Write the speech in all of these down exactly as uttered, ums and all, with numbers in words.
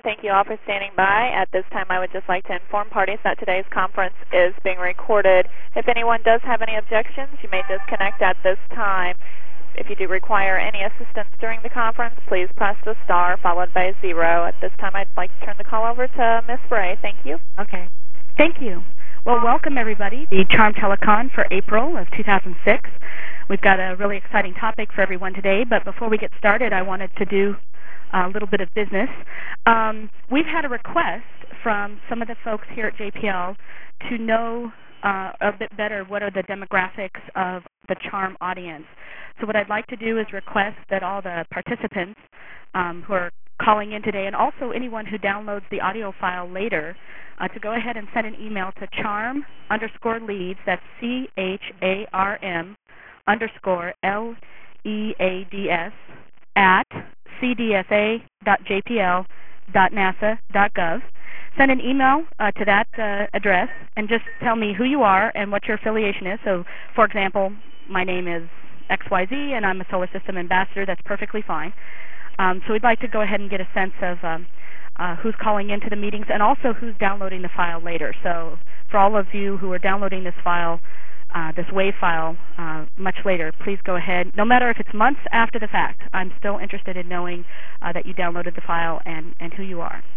Thank you all for standing by. At this time, I would just like to inform parties that today's conference is being recorded. If anyone does have any objections, you may disconnect at this time. If you do require any assistance during the conference, please press the star followed by zero. At this time, I'd like to turn the call over to Miz Bray. Thank you. Okay. Thank you. Well, welcome everybody to the Charm Telecon for April of two thousand six. We've got a really exciting topic for everyone today, but before we get started, I wanted to do a little bit of business. Um, we've had a request from some of the folks here at J P L to know uh, a bit better what are the demographics of the Charm audience. So what I'd like to do is request that all the participants um, who are calling in today, and also anyone who downloads the audio file later, uh, to go ahead and send an email to charm underscore leads, that's C H A R M underscore L E A D S, at c d s a dot j p l dot nasa dot gov. Send an email uh, to that uh, address and just tell me who you are and what your affiliation is. So, for example, my name is X Y Z and I'm a Solar System Ambassador. That's perfectly fine. Um, so we'd like to go ahead and get a sense of um, uh, who's calling into the meetings and also who's downloading the file later. So for all of you who are downloading this file, Uh, this WAV file uh, much later, please go ahead. No matter if it's months after the fact, I'm still interested in knowing uh, that you downloaded the file and, and who you are.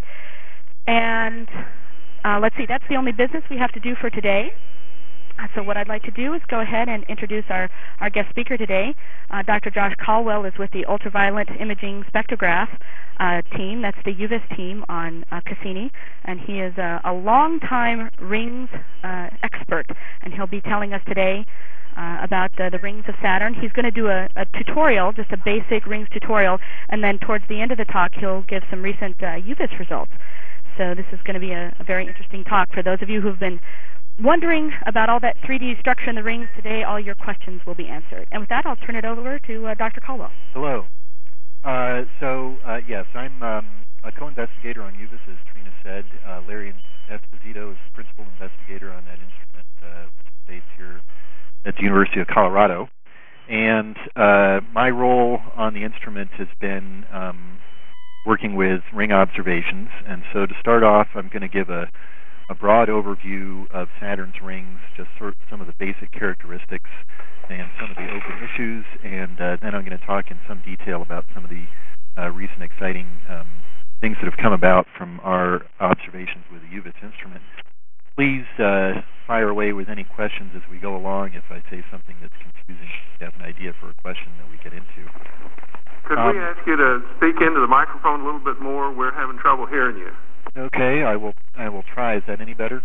And uh, let's see, that's the only business we have to do for today. Uh, so what I'd like to do is go ahead and introduce our, our guest speaker today. Uh, Doctor Josh Caldwell is with the Ultraviolet Imaging Spectrograph uh, team. That's the U V I S team on uh, Cassini. And he is a, a long-time rings uh, expert. And he'll be telling us today uh, about the, the rings of Saturn. He's going to do a, a tutorial, just a basic rings tutorial. And then towards the end of the talk, he'll give some recent uh, U V I S results. So this is going to be a, a very interesting talk. For those of you who've been wondering about all that three D structure in the rings today, all your questions will be answered. And with that, I'll turn it over to uh, Doctor Caldwell. Hello. Uh, so, uh, yes, I'm um, a co-investigator on U V I S, as Trina said. Uh, Larry Esposito is the principal investigator on that instrument, uh, which is based here at the University of Colorado. And uh, my role on the instrument has been um, working with ring observations. And so to start off, I'm going to give a a broad overview of Saturn's rings, just sort of some of the basic characteristics and some of the open issues, and uh, then I'm going to talk in some detail about some of the uh, recent exciting um, things that have come about from our observations with the U V I S instrument. Please uh, fire away with any questions as we go along. If I say something that's confusing, you have an idea for a question that we get into. Could um, we ask you to speak into the microphone a little bit more? We're having trouble hearing you. Okay, I will I will try. Is that any better?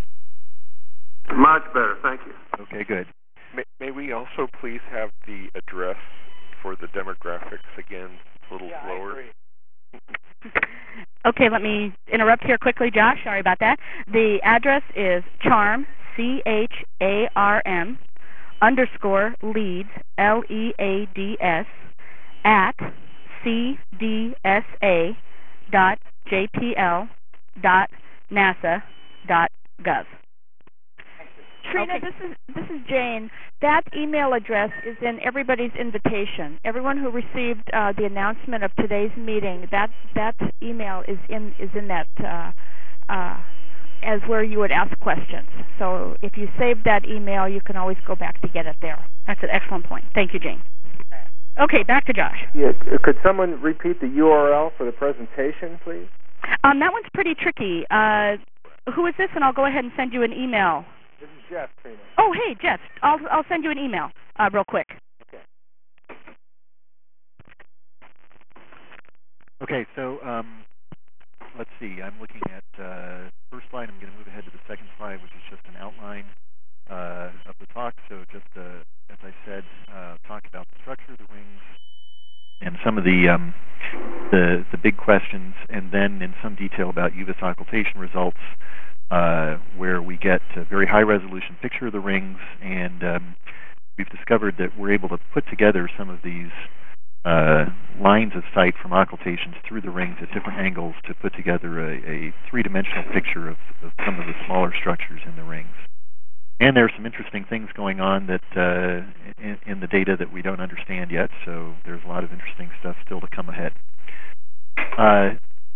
Much better, thank you. Okay, good. May, may we also please have the address for the demographics again, a little yeah, slower? I agree. Okay, let me interrupt here quickly, Josh. Sorry about that. The address is charm, C H A R M, underscore leads, L E A D S, at C D S A dot J P L dot nasa dot gov. Trina, Okay. this is this is Jane. That email address is in everybody's invitation. Everyone who received uh, the announcement of today's meeting, that that email is in is in that uh, uh, as where you would ask questions. So if you saved that email, you can always go back to get it there. That's an excellent point. Thank you, Jane. Okay, back to Josh. Yeah, could someone repeat the U R L for the presentation, please? Um, that one's pretty tricky. Uh, who is this? And I'll go ahead and send you an email. This is Jeff, Trina. Oh, hey, Jeff. I'll I'll send you an email uh, real quick. Okay. Okay, so um, let's see. I'm looking at uh, first slide. I'm going to move ahead to the second slide, which is just an outline uh, of the talk. So just uh, as I said, uh, talk about the structure of the rings and some of the um, the the big questions, and then in some detail about U V I S occultation results, uh, where we get a very high-resolution picture of the rings, and um, we've discovered that we're able to put together some of these uh, lines of sight from occultations through the rings at different angles to put together a, a three-dimensional picture of, of some of the smaller structures in the rings. And there are some interesting things going on that uh, in, in the data that we don't understand yet, so there's a lot of interesting stuff still to come ahead. Uh,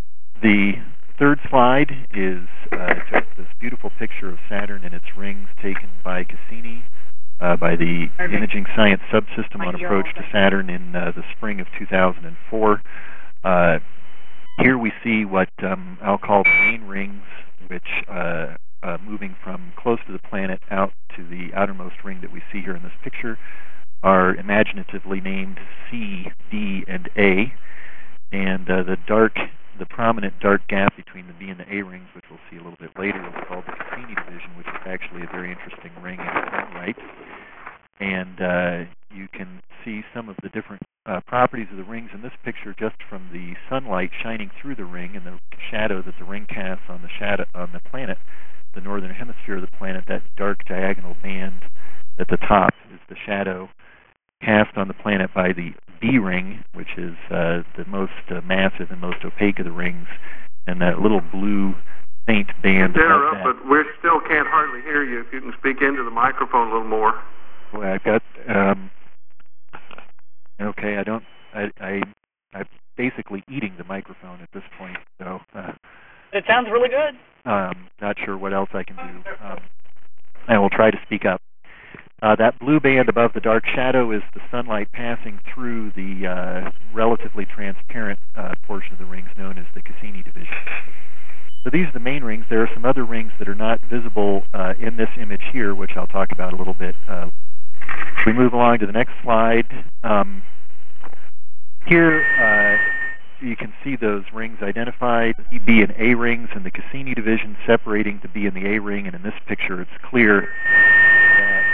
The third slide is uh, just this beautiful picture of Saturn and its rings taken by Cassini uh, by the Perfect. Imaging Science Subsystem on approach to Saturn in uh, the spring of two thousand four. Uh, here we see what um, I'll call the main rings, which uh, uh, moving from close to the planet out to the outermost ring that we see here in this picture are imaginatively named C, D, and A. And uh, the dark, the prominent dark gap between the B and the A rings, which we'll see a little bit later, is called the Cassini division, which is actually a very interesting ring in its own right. And uh, you can see some of the different uh, properties of the rings in this picture just from the sunlight shining through the ring and the shadow that the ring casts on the shadow on the planet, the northern hemisphere of the planet. That dark diagonal band at the top is the shadow cast on the planet by the B ring, which is uh, the most uh, massive and most opaque of the rings, and that little blue faint band above that. But we still can't hardly hear you. If you can speak into the microphone a little more. Well, I've got. Um, okay, I don't. I, I I'm basically eating the microphone at this point, so. Uh, it sounds really good. Um, not sure what else I can do. Um, I will try to speak up. Uh, that blue band above the dark shadow is the sunlight passing through the uh, relatively transparent uh, portion of the rings known as the Cassini division. So these are the main rings. There are some other rings that are not visible uh, in this image here, which I'll talk about a little bit. Uh, we move along to the next slide. Um, here uh, you can see those rings identified, B and A rings, and the Cassini division separating the B and the A ring. And in this picture, it's clear that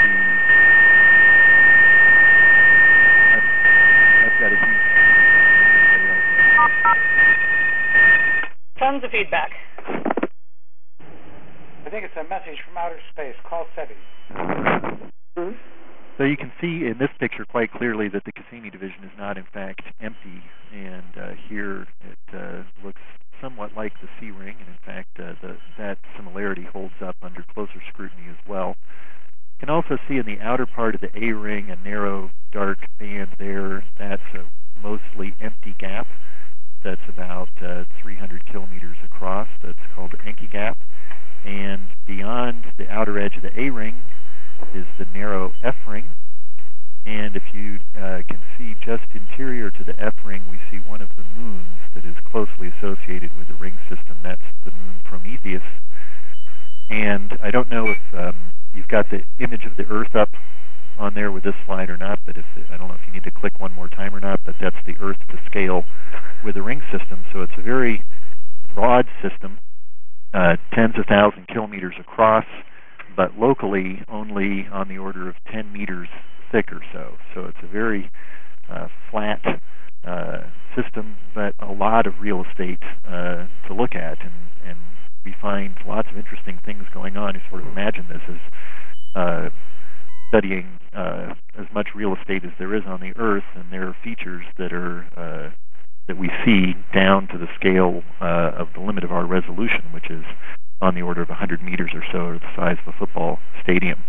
got a huge tons of feedback. I think it's a message from outer space. Call SETI. Mm-hmm. So you can see in this picture quite clearly that the Cassini division is not in fact empty, and uh, here it uh, looks somewhat like the C ring, and in fact uh, the, that similarity holds up under closer scrutiny as well. You can also see in the outer part of the A ring a narrow dark band there. That's a mostly empty gap. That's about uh, three hundred kilometers across. That's called the Encke gap. And beyond the outer edge of the A ring is the narrow F ring. And if you uh, can see just interior to the F ring, we see one of the moons that is closely associated with the ring system. That's the moon Prometheus. And I don't know if um, you've got the image of the Earth up on there with this slide or not, but if it, I don't know if you need to click one more time or not, but that's the Earth to scale with the ring system. So it's a very broad system, uh, tens of thousands of kilometers across, but locally only on the order of ten meters thick or so. So it's a very uh, flat uh, system, but a lot of real estate uh, to look at, and, and we find lots of interesting things going on. You sort of imagine this as uh, studying uh, as much real estate as there is on the Earth, and there are features that are uh, that we see down to the scale uh, of the limit of our resolution, which is on the order of one hundred meters or so, or the size of a football stadium.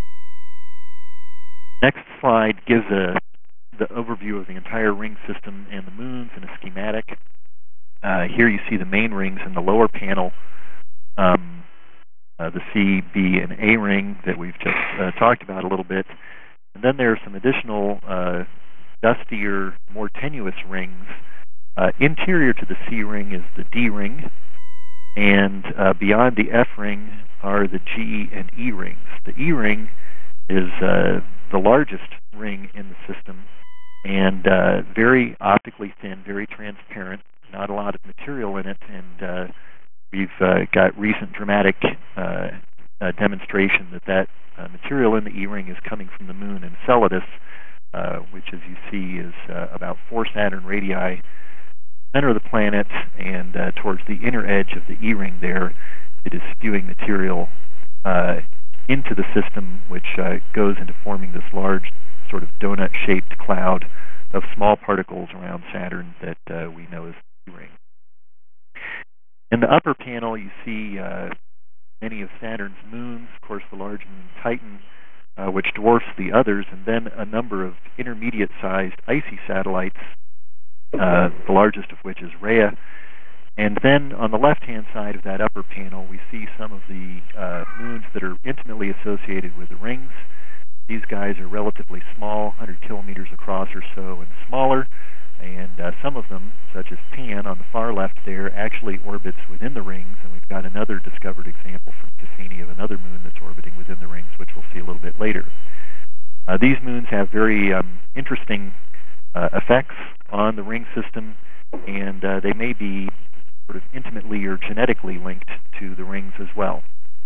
Next slide gives a the overview of the entire ring system and the moons in a schematic. Uh, here you see the main rings in the lower panel. Um, Uh, the C, B, and A ring that we've just uh, talked about a little bit. And then there are some additional uh, dustier, more tenuous rings. Uh, interior to the C ring is the D ring, and uh, beyond the F ring are the G and E rings. The E ring is uh, the largest ring in the system, and uh, very optically thin, very transparent, not a lot of material in it, and uh, we've uh, got recent dramatic uh, uh, demonstration that that uh, material in the E-ring is coming from the moon Enceladus, uh, which, as you see, is uh, about four Saturn radii, center of the planet, and uh, towards the inner edge of the E-ring there, it is spewing material uh, into the system, which uh, goes into forming this large sort of donut-shaped cloud of small particles around Saturn that uh, we know as the E-ring. In the upper panel, you see uh, many of Saturn's moons, of course, the large moon Titan, uh, which dwarfs the others, and then a number of intermediate-sized icy satellites, uh, the largest of which is Rhea. And then on the left-hand side of that upper panel, we see some of the uh, moons that are intimately associated with the rings. These guys are relatively small, one hundred kilometers across or so, and smaller. And uh, some of them, such as Pan on the far left there, actually orbits within the rings. And we've got another discovered example from Cassini of another moon that's orbiting within the rings, which we'll see a little bit later. Uh, these moons have very um, interesting uh, effects on the ring system, and uh, they may be sort of intimately or genetically linked to the rings as well.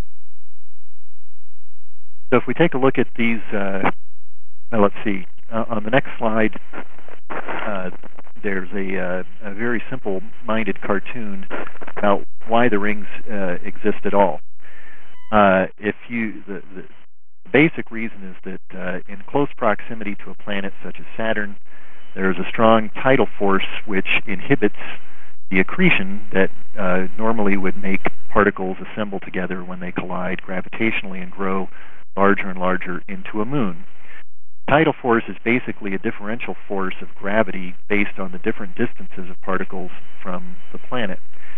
So if we take a look at these, uh, well, let's see, uh, on the next slide, uh, there's a, uh, a very simple-minded cartoon about why the rings uh, exist at all. Uh, if you, the, the basic reason is that uh, in close proximity to a planet such as Saturn, there is a strong tidal force which inhibits the accretion that uh, normally would make particles assemble together when they collide gravitationally and grow larger and larger into a moon. Tidal force is basically a differential force of gravity based on the different distances of particles from the planet.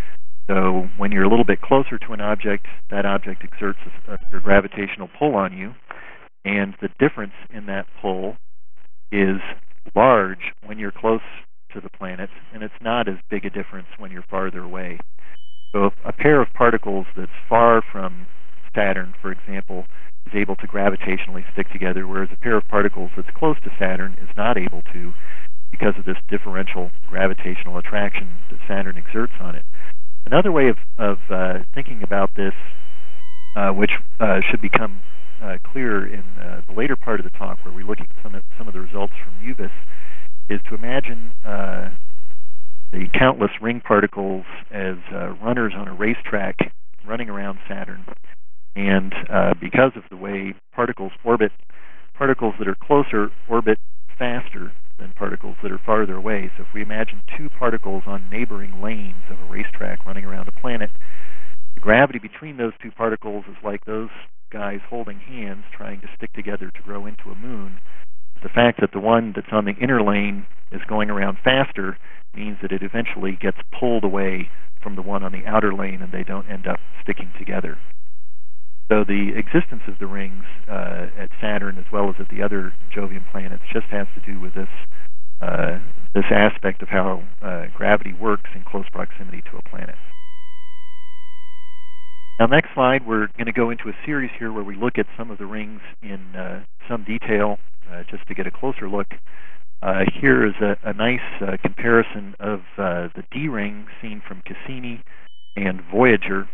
So when you're a little bit closer to an object, that object exerts a, a gravitational pull on you, and the difference in that pull is large when you're close to the planet, and it's not as big a difference when you're farther away. So if a pair of particles that's far from Saturn, for example, is able to gravitationally stick together, whereas a pair of particles that's close to Saturn is not able to because of this differential gravitational attraction that Saturn exerts on it. Another way of, of uh, thinking about this, uh, which uh, should become uh, clearer in uh, the later part of the talk, where we look at some of, some of the results from UVIS, is to imagine uh, the countless ring particles as uh, runners on a racetrack running around Saturn. And uh, because of the way particles orbit, particles that are closer orbit faster than particles that are farther away. So if we imagine two particles on neighboring lanes of a racetrack running around a planet, the gravity between those two particles is like those guys holding hands trying to stick together to grow into a moon. The fact that the one that's on the inner lane is going around faster means that it eventually gets pulled away from the one on the outer lane and they don't end up sticking together. So the existence of the rings uh, at Saturn as well as at the other Jovian planets just has to do with this uh, this aspect of how uh, gravity works in close proximity to a planet. Now, next slide, we're going to go into a series here where we look at some of the rings in uh, some detail, uh, just to get a closer look. Uh, here is a, a nice uh, comparison of uh, the D ring seen from Cassini and Voyager,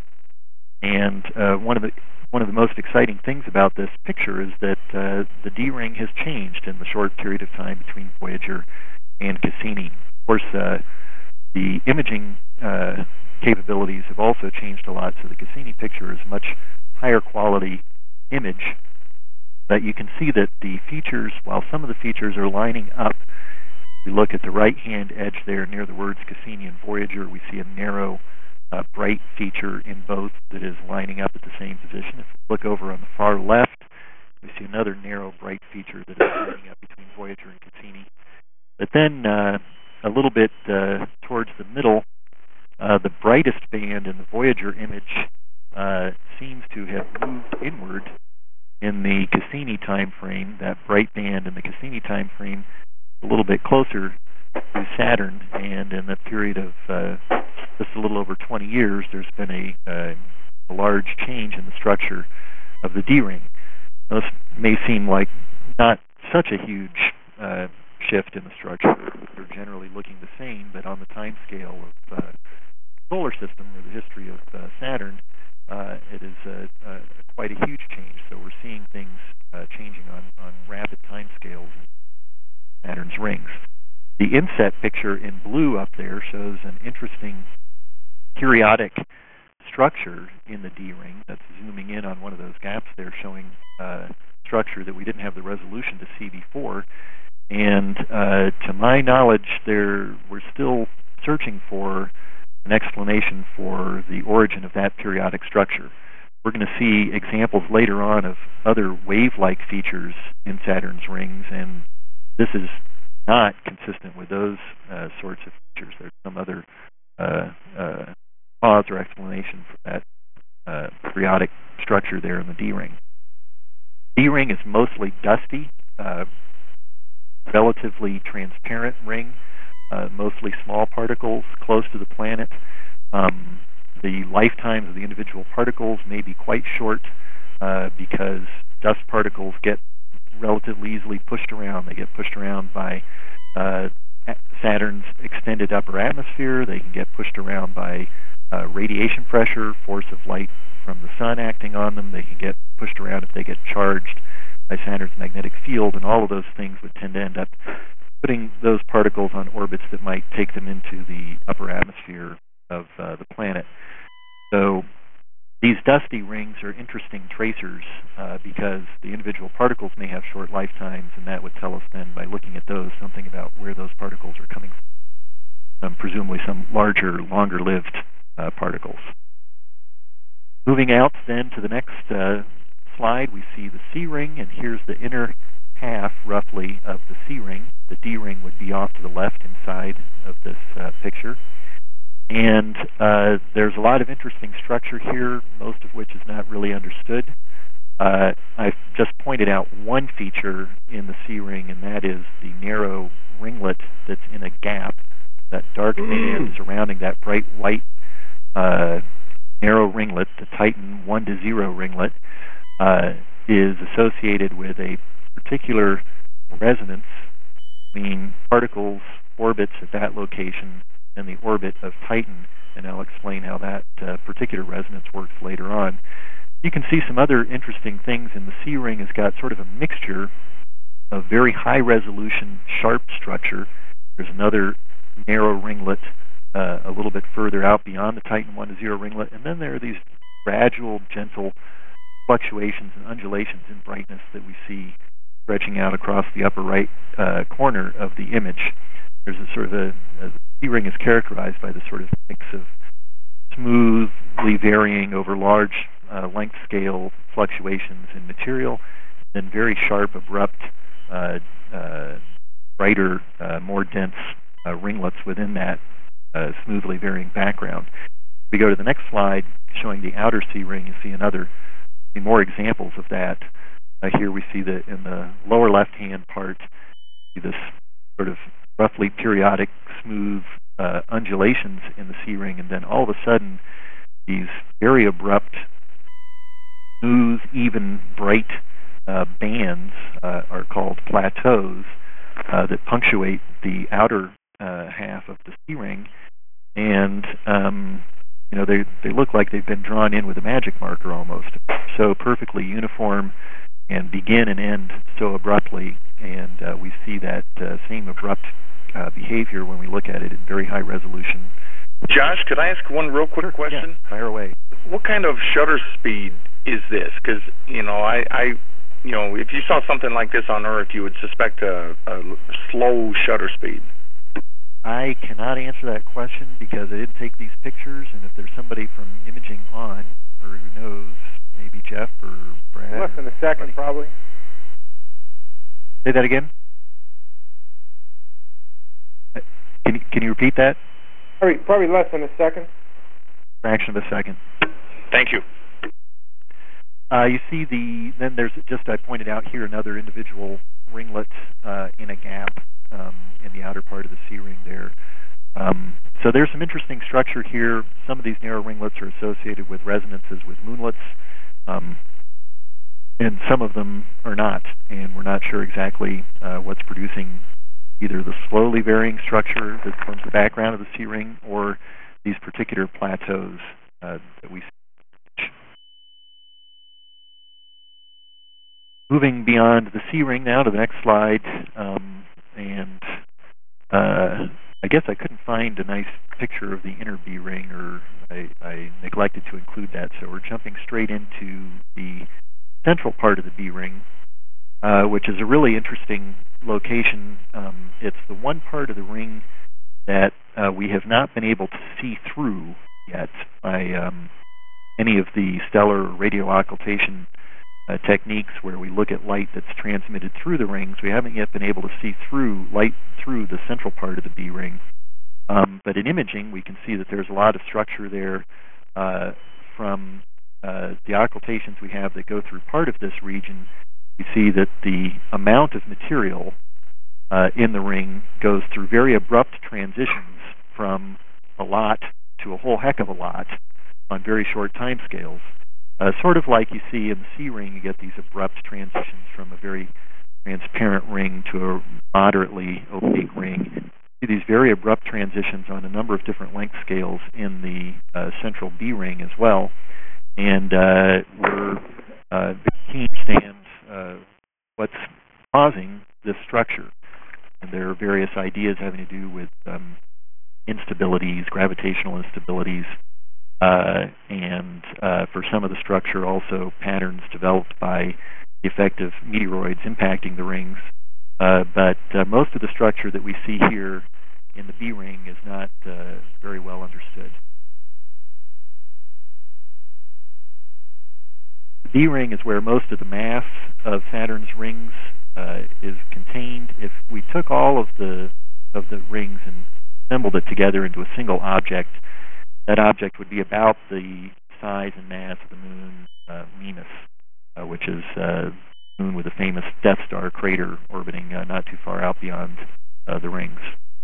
and uh, one of the one of the most exciting things about this picture is that uh, the D ring has changed in the short period of time between Voyager and Cassini. Of course, uh, the imaging uh, capabilities have also changed a lot, so the Cassini picture is a much higher quality image. But you can see that the features, while some of the features are lining up, we look at the right-hand edge there near the words Cassini and Voyager, we see a narrow, uh, bright feature in both that is lining up at the same position. If we look over on the far left, we see another narrow, bright feature that is lining up between Voyager and Cassini. But then uh, a little bit uh, towards the middle, uh, the brightest band in the Voyager image uh, seems to have moved inward in the Cassini time frame. That bright band in the Cassini time frame a little bit closer to Saturn, and in the period of uh, just a little over twenty years, there's been a, uh, a large change in the structure of the D ring. Now, this may seem like not such a huge uh, shift in the structure. They're generally looking the same, but on the time scale of uh, solar system or the history of uh, Saturn, uh, it is uh, uh, quite a huge change. So we're seeing things uh, changing on, on rapid time scales in Saturn's rings. The inset picture in blue up there shows an interesting periodic structure in the D ring. That's zooming in on one of those gaps there, showing uh, structure that we didn't have the resolution to see before. And uh, to my knowledge, there we're still searching for an explanation for the origin of that periodic structure. We're going to see examples later on of other wave-like features in Saturn's rings, and this is not consistent with those uh, sorts of features. There's some other uh, uh, cause or explanation for that uh, periodic structure there in the D ring. D ring is mostly dusty, uh, relatively transparent ring, uh, mostly small particles close to the planet. Um, the lifetimes of the individual particles may be quite short uh, because dust particles get relatively easily pushed around. They get pushed around by uh, Saturn's extended upper atmosphere. They can get pushed around by uh, radiation pressure, force of light from the sun acting on them. They can get pushed around if they get charged by Saturn's magnetic field, and all of those things would tend to end up putting those particles on orbits that might take them into the upper atmosphere of uh, the planet. So these dusty rings are interesting tracers uh, because the individual particles may have short lifetimes, and that would tell us then, by looking at those, something about where those particles are coming from, um, presumably some larger, longer-lived uh, particles. Moving out then to the next uh, slide, we see the C ring, and here's the inner half, roughly, of the C ring. The D ring would be off to the left inside of this uh, picture. And uh, there's a lot of interesting structure here, most of which is not really understood. Uh, I've just pointed out one feature in the C ring, and that is the narrow ringlet that's in a gap. That dark band surrounding that bright white uh, narrow ringlet, the Titan one to zero ringlet, uh, is associated with a particular resonance between particles' orbits at that location and the orbit of Titan, and I'll explain how that uh, particular resonance works later on. You can see some other interesting things in the C ring. It's got sort of a mixture of very high-resolution, sharp structure. There's another narrow ringlet uh, a little bit further out beyond the Titan one to zero ringlet, and then there are these gradual, gentle fluctuations and undulations in brightness that we see stretching out across the upper right uh, corner of the image. There's a sort of a, a C ring is characterized by this sort of mix of smoothly varying over large uh, length scale fluctuations in material, and very sharp, abrupt, uh, uh, brighter, uh, more dense uh, ringlets within that uh, smoothly varying background. If we go to the next slide, showing the outer C ring, you see another, see more examples of that. Uh, here we see that in the lower left-hand part, see this sort of roughly periodic, smooth uh, undulations in the C ring, and then all of a sudden, these very abrupt, smooth, even, bright uh, bands uh, are called plateaus uh, that punctuate the outer uh, half of the C ring, and um, you know they they look like they've been drawn in with a magic marker almost. So perfectly uniform, and begin and end so abruptly, and uh, we see that uh, same abrupt uh, behavior when we look at it in very high resolution. Josh, could I ask one real quick Sure, question? Yeah, fire away. What kind of shutter speed is this? Because, you know, I, I, you know, if you saw something like this on Earth, you would suspect a, a slow shutter speed. I cannot answer that question because I didn't take these pictures, and if there's somebody from Imaging On, or who knows, maybe Jeff or Brad. Less than a second, probably. Say that again? Can you, can you repeat that? Probably, probably less than a second. Fraction of a second. Thank you. Uh, you see the, then there's just, I pointed out here, another individual ringlet uh, in a gap um, in the outer part of the C ring there. Um, so there's some interesting structure here. Some of these narrow ringlets are associated with resonances with moonlets, um, and some of them are not, and we're not sure exactly uh, what's producing either the slowly varying structure that forms the background of the C ring or these particular plateaus uh, that we see. Moving beyond the C ring now to the next slide, um, and uh, I guess I couldn't find a nice picture of the inner B ring, or I, I neglected to include that, so we're jumping straight into the central part of the B ring, uh, which is a really interesting location. Um, it's the one part of the ring that uh, we have not been able to see through yet by um, any of the stellar radio occultation uh, techniques where we look at light that's transmitted through the rings. We haven't yet been able to see through light through the central part of the B ring. Um, but in imaging, we can see that there's a lot of structure there uh, from uh, the occultations we have that go through part of this region. You see that the amount of material uh, in the ring goes through very abrupt transitions from a lot to a whole heck of a lot on very short time scales. Uh, sort of like you see in the C ring, you get these abrupt transitions from a very transparent ring to a moderately opaque ring. You see these very abrupt transitions on a number of different length scales in the uh, central B ring as well. And uh, we're uh, very keen to understand uh, what's causing this structure. And there are various ideas having to do with um, instabilities, gravitational instabilities, uh, and uh, for some of the structure also patterns developed by the effect of meteoroids impacting the rings. Uh, but uh, most of the structure that we see here in the B ring is not uh, very well understood. The B ring is where most of the mass of Saturn's rings uh, is contained. If we took all of the of the rings and assembled it together into a single object, that object would be about the size and mass of the moon uh, Mimas, uh, which is uh, the moon with the famous Death Star crater orbiting uh, not too far out beyond uh, the rings.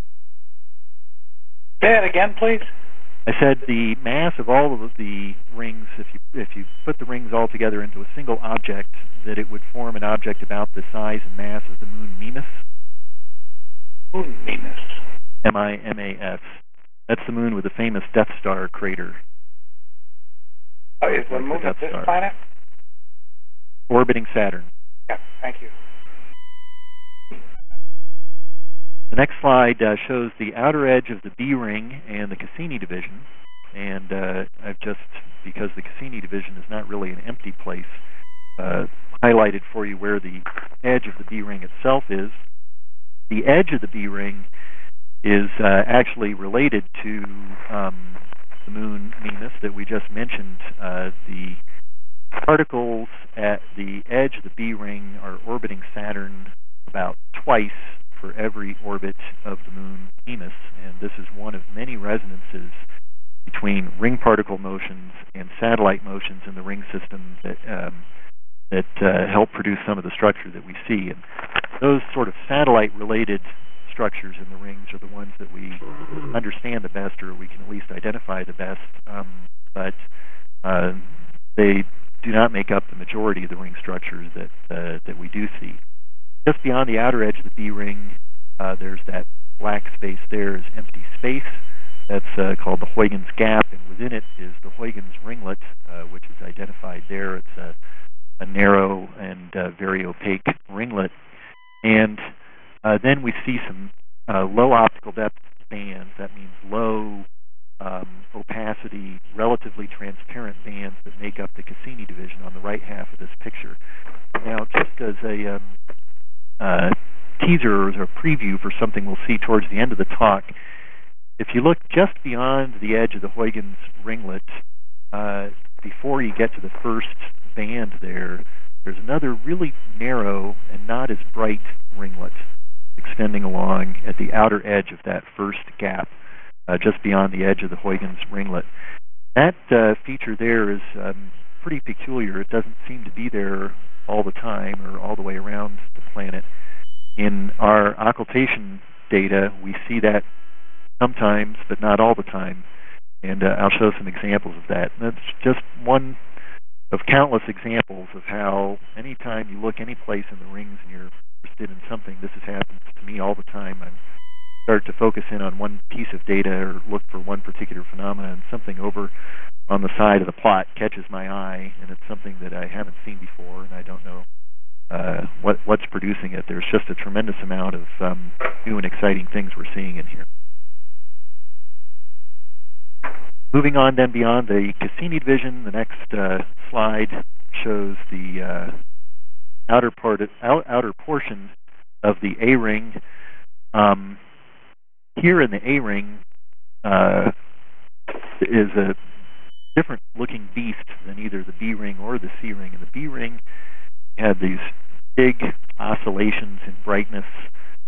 Say it again, please. I said the mass of all of the rings, if you if you put the rings all together into a single object, that it would form an object about the size and mass of the moon Mimas. Moon Mimas. M I M A S. That's the moon with the famous Death Star crater. Oh, is the moon of this Star. planet? Orbiting Saturn. Yeah, thank you. The next slide uh, shows the outer edge of the B ring and the Cassini division. And uh, I've just, because the Cassini division is not really an empty place, uh, highlighted for you where the edge of the B ring itself is. The edge of the B ring is uh, actually related to um, the moon Mimas that we just mentioned. Uh, the particles at the edge of the B ring are orbiting Saturn about twice for every orbit of the moon Mimas, and this is one of many resonances between ring particle motions and satellite motions in the ring system that um, that uh, help produce some of the structure that we see. And those sort of satellite-related structures in the rings are the ones that we understand the best, or we can at least identify the best, um, but uh, they do not make up the majority of the ring structures that uh, that we do see. Just beyond the outer edge of the B ring, uh, there's that black space there is empty space. That's uh, called the Huygens gap, and within it is the Huygens ringlet, uh, which is identified there. It's a, a narrow and uh, very opaque ringlet. And uh, then we see some uh, low optical depth bands. That means low um, opacity, relatively transparent bands that make up the Cassini division on the right half of this picture. Now, just as a um, uh, teaser or a preview for something we'll see towards the end of the talk, if you look just beyond the edge of the Huygens ringlet, uh, before you get to the first band there, there's another really narrow and not as bright ringlet extending along at the outer edge of that first gap, uh, just beyond the edge of the Huygens ringlet. That uh, feature there is um, pretty peculiar. It doesn't seem to be there all the time or all the way around the planet. In our occultation data, we see that sometimes, but not all the time, and uh, I'll show some examples of that. And that's just one of countless examples of how anytime you look any place in the rings and you're interested in something, this has happened to me all the time. I start to focus in on one piece of data or look for one particular phenomenon, and something over on the side of the plot catches my eye, and it's something that I haven't seen before, and I don't know uh, what what's producing it. There's just a tremendous amount of um, new and exciting things we're seeing in here. Moving on then beyond the Cassini division, the next uh, slide shows the uh, outer part, of, out, outer portion of the A ring. Um, here in the A ring uh, is a different looking beast than either the B ring or the C ring. In the B ring, you had these big oscillations in brightness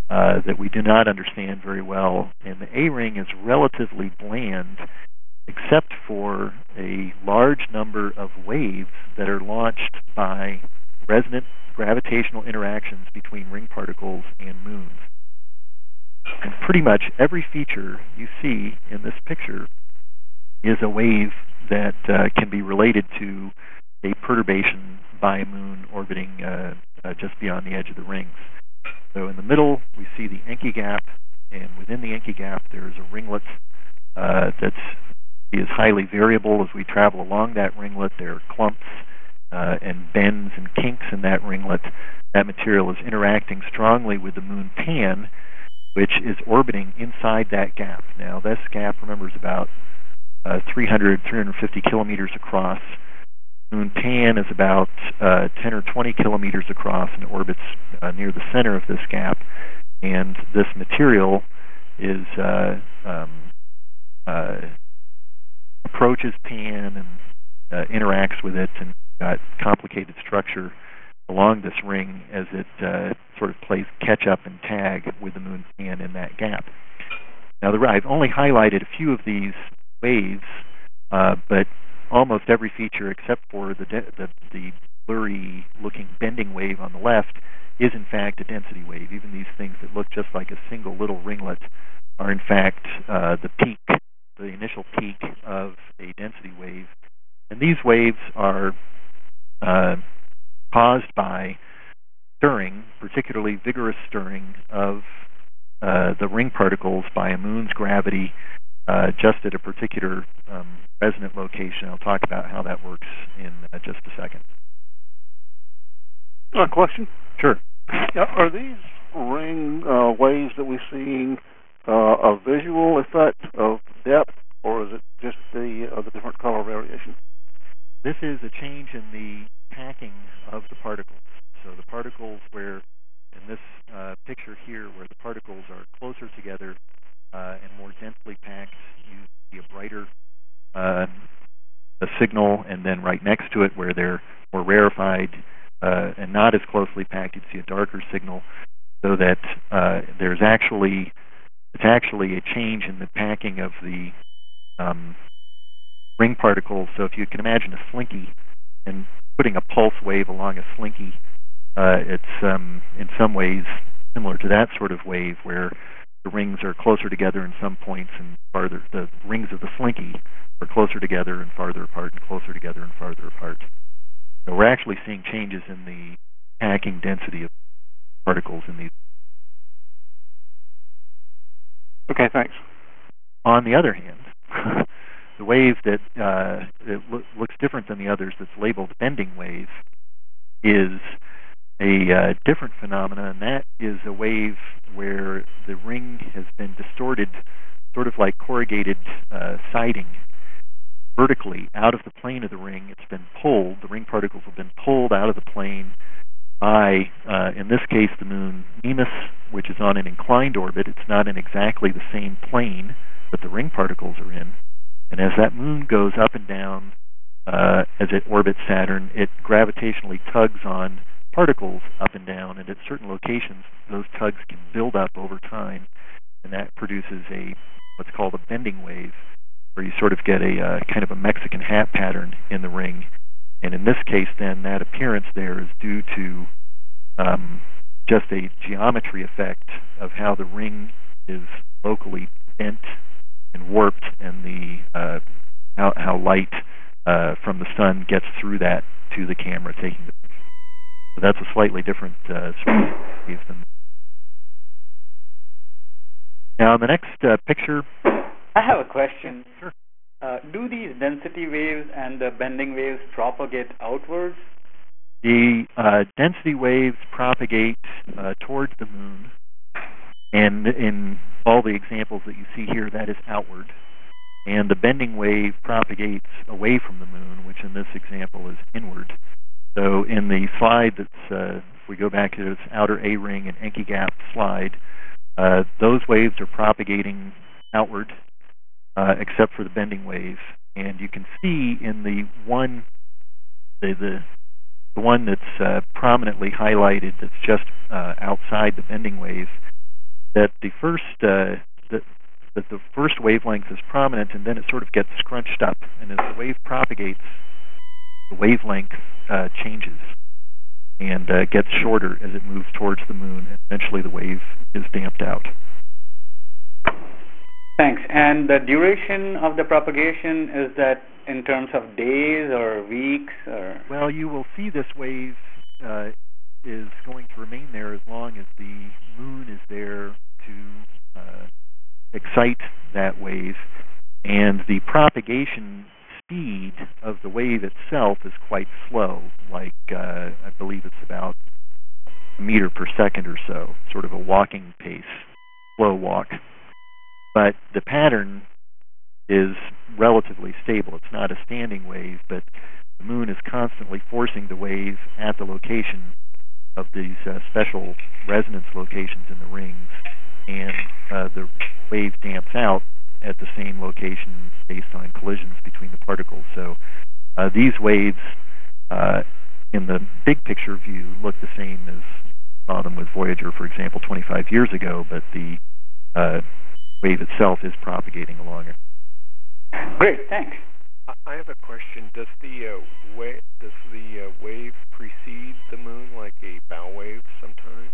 uh, that we do not understand very well. And the A-ring is relatively bland, except for a large number of waves that are launched by resonant gravitational interactions between ring particles and moons. And pretty much every feature you see in this picture is a wave that uh, can be related to a perturbation by a moon orbiting uh, uh, just beyond the edge of the rings. So in the middle, we see the Encke gap, and within the Encke gap, there is a ringlet uh, that's is highly variable as we travel along that ringlet. There are clumps uh, and bends and kinks in that ringlet. That material is interacting strongly with the moon Pan, which is orbiting inside that gap. Now, this gap, remember, is about uh, three hundred, three hundred fifty kilometers across. Moon Pan is about uh, ten or twenty kilometers across and orbits uh, near the center of this gap. And this material is uh, um, uh, approaches Pan and uh, interacts with it, and got complicated structure along this ring as it uh, sort of plays catch up and tag with the moon Pan in that gap. Now, the, I've only highlighted a few of these waves, uh, but almost every feature except for the, de the the blurry looking bending wave on the left is in fact a density wave. Even these things that look just like a single little ringlet are in fact uh, the peak, the initial peak of a density wave. And these waves are uh, caused by stirring, particularly vigorous stirring of uh, the ring particles by a moon's gravity uh, just at a particular um, resonant location. I'll talk about how that works in uh, just a second. A question? Sure. Yeah, are these ring uh, waves that we're seeing uh, a visual effect of depth, or is it just the uh, the different color variation? This is a change in the packing of the particles. So the particles where, in this uh, picture here, where the particles are closer together uh, and more densely packed, you see a brighter uh, a signal, and then right next to it, where they're more rarefied uh, and not as closely packed, you'd see a darker signal, so that uh, there's actually it's actually a change in the packing of the um, ring particles. So if you can imagine a slinky and putting a pulse wave along a slinky, uh, it's um, in some ways similar to that sort of wave where the rings are closer together in some points and farther. The rings of the slinky are closer together and farther apart, and closer together and farther apart. So we're actually seeing changes in the packing density of particles in these. Okay, thanks. On the other hand, the wave that uh, it lo looks different than the others, that's labeled bending wave, is a uh, different phenomena, and that is a wave where the ring has been distorted, sort of like corrugated uh, siding, vertically out of the plane of the ring. It's been pulled, the ring particles have been pulled out of the plane by, uh, in this case, the moon Mimas, which is on an inclined orbit. It's not in exactly the same plane that the ring particles are in. And as that moon goes up and down uh, as it orbits Saturn, it gravitationally tugs on particles up and down, and at certain locations, those tugs can build up over time, and that produces a what's called a bending wave, where you sort of get a uh, kind of a Mexican hat pattern in the ring. And in this case, then, that appearance there is due to um, just a geometry effect of how the ring is locally bent and warped, and the uh, how, how light uh, from the sun gets through that to the camera taking the picture. So that's a slightly different uh, sort of wave than. Now, in the next uh, picture, I have a question. Sure. Uh, do these density waves and the bending waves propagate outwards? The uh, density waves propagate uh, towards the moon, and in all the examples that you see here, that is outward. And the bending wave propagates away from the moon, which in this example is inward. So in the slide that's, uh, if we go back to this outer A-ring and Encke gap slide, uh, those waves are propagating outward, uh, except for the bending wave. And you can see in the one, the, the, the one that's uh, prominently highlighted, that's just uh, outside the bending wave, that the first uh, that, that the first wavelength is prominent, and then it sort of gets scrunched up, and as the wave propagates, the wavelength uh, changes and uh, gets shorter as it moves towards the moon, and eventually the wave is damped out. Thanks. And the duration of the propagation, is that in terms of days or weeks? Or? Well, you will see this wave uh, is going to remain there as long as the moon is there to uh, excite that wave, and the propagation speed of the wave itself is quite slow, like uh, I believe it's about a meter per second or so, sort of a walking pace, slow walk. But the pattern is relatively stable. It's not a standing wave, but the moon is constantly forcing the wave at the location of these uh, special resonance locations in the rings, and uh, the wave damps out at the same location based on collisions between the particles. So uh, these waves, uh, in the big picture view, look the same as saw them with Voyager, for example, twenty-five years ago, but the uh, wave itself is propagating along it. Great, thanks. I have a question. Does the uh, wave does the uh, wave precede the moon like a bow wave sometimes?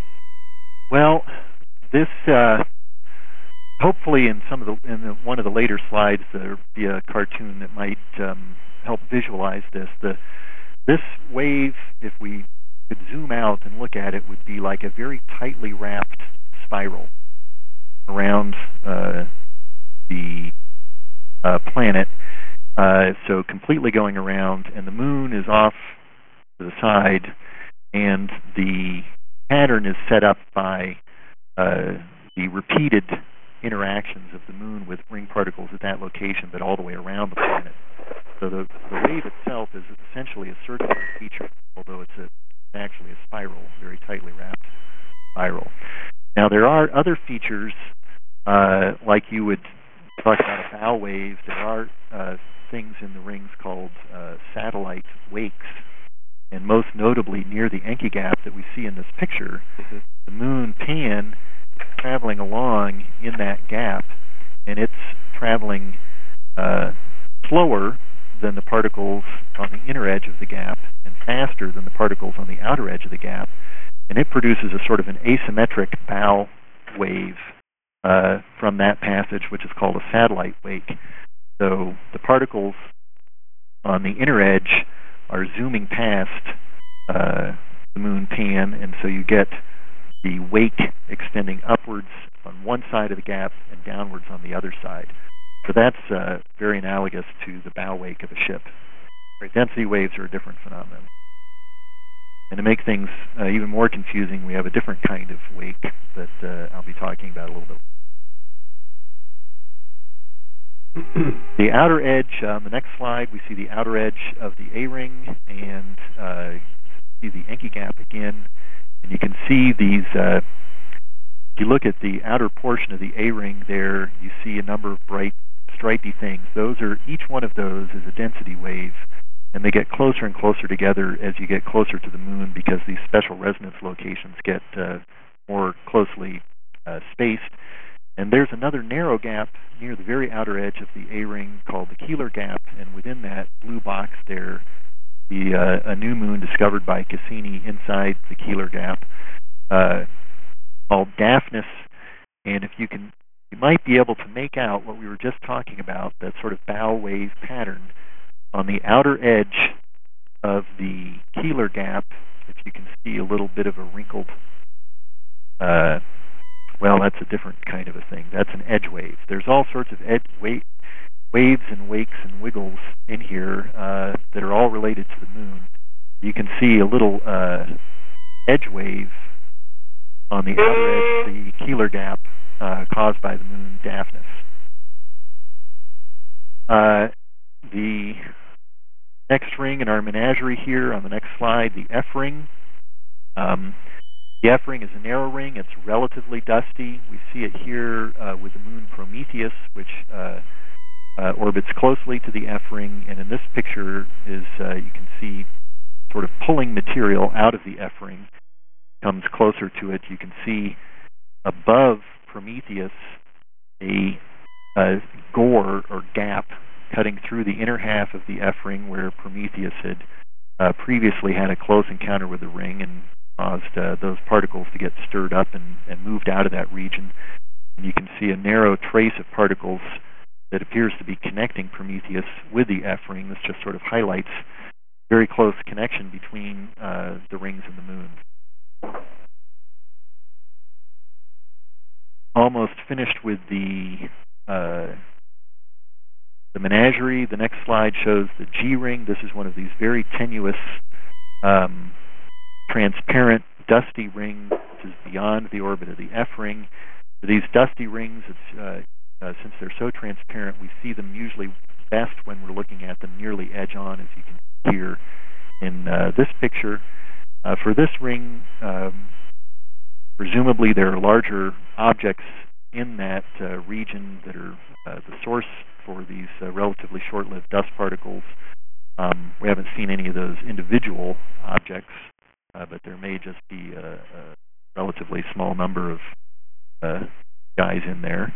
Well, this uh, hopefully in some of the in the, one of the later slides there'll be a cartoon that might um, help visualize this. The this wave, if we could zoom out and look at it, would be like a very tightly wrapped spiral around uh, the uh, planet. Uh, so completely going around, and the moon is off to the side, and the pattern is set up by uh, the repeated interactions of the moon with ring particles at that location, but all the way around the planet. So the, the wave itself is essentially a circular feature, although it's a, actually a spiral, very tightly wrapped spiral. Now there are other features, uh, like you would talk about a bow wave. There are uh, things in the rings called uh, satellite wakes, and most notably near the Encke gap that we see in this picture, mm-hmm. the moon Pan is traveling along in that gap, and it's traveling uh, slower than the particles on the inner edge of the gap and faster than the particles on the outer edge of the gap, and it produces a sort of an asymmetric bow wave uh, from that passage, which is called a satellite wake. So the particles on the inner edge are zooming past uh, the moon Pan, and so you get the wake extending upwards on one side of the gap and downwards on the other side. So that's uh, very analogous to the bow wake of a ship. Right. Density waves are a different phenomenon. And to make things uh, even more confusing, we have a different kind of wake that uh, I'll be talking about a little bit. The outer edge, on the next slide, we see the outer edge of the A-ring, and uh, see the Encke gap again. And you can see these, uh, if you look at the outer portion of the A-ring there, you see a number of bright stripy things. Those are, each one of those is a density wave, and they get closer and closer together as you get closer to the moon, because these special resonance locations get uh, more closely uh, spaced. And there's another narrow gap near the very outer edge of the A-ring called the Keeler gap, and within that blue box there, the uh, a new moon discovered by Cassini inside the Keeler gap, uh, called Daphnis. And if you can, you might be able to make out what we were just talking about, that sort of bow wave pattern on the outer edge of the Keeler gap. If you can see a little bit of a wrinkled uh, well, that's a different kind of a thing. That's an edge wave. There's all sorts of edge wa waves and wakes and wiggles in here uh, that are all related to the moon. You can see a little uh, edge wave on the outer edge of the Keeler gap uh, caused by the moon Daphnis. Uh, the next ring in our menagerie here on the next slide, the F ring. Um, The F ring is a narrow ring. It's relatively dusty. We see it here uh, with the moon Prometheus, which uh, uh, orbits closely to the F ring. And in this picture is uh, you can see sort of pulling material out of the F ring. Comes closer to it. You can see above Prometheus a, a gore or gap cutting through the inner half of the F ring where Prometheus had uh, previously had a close encounter with the ring and caused uh, those particles to get stirred up and, and moved out of that region. And you can see a narrow trace of particles that appears to be connecting Prometheus with the F ring. This just sort of highlights very close connection between uh, the rings and the moons. Almost finished with the uh, the menagerie. The next slide shows the G ring. This is one of these very tenuous, um, transparent, dusty rings. This is beyond the orbit of the F ring. For these dusty rings, it's, uh, uh, since they're so transparent, we see them usually best when we're looking at them nearly edge-on, as you can see here in uh, this picture. Uh, for this ring, um, presumably there are larger objects in that uh, region that are uh, the source for these uh, relatively short-lived dust particles. Um, we haven't seen any of those individual objects, uh, but there may just be a, a relatively small number of uh, guys in there.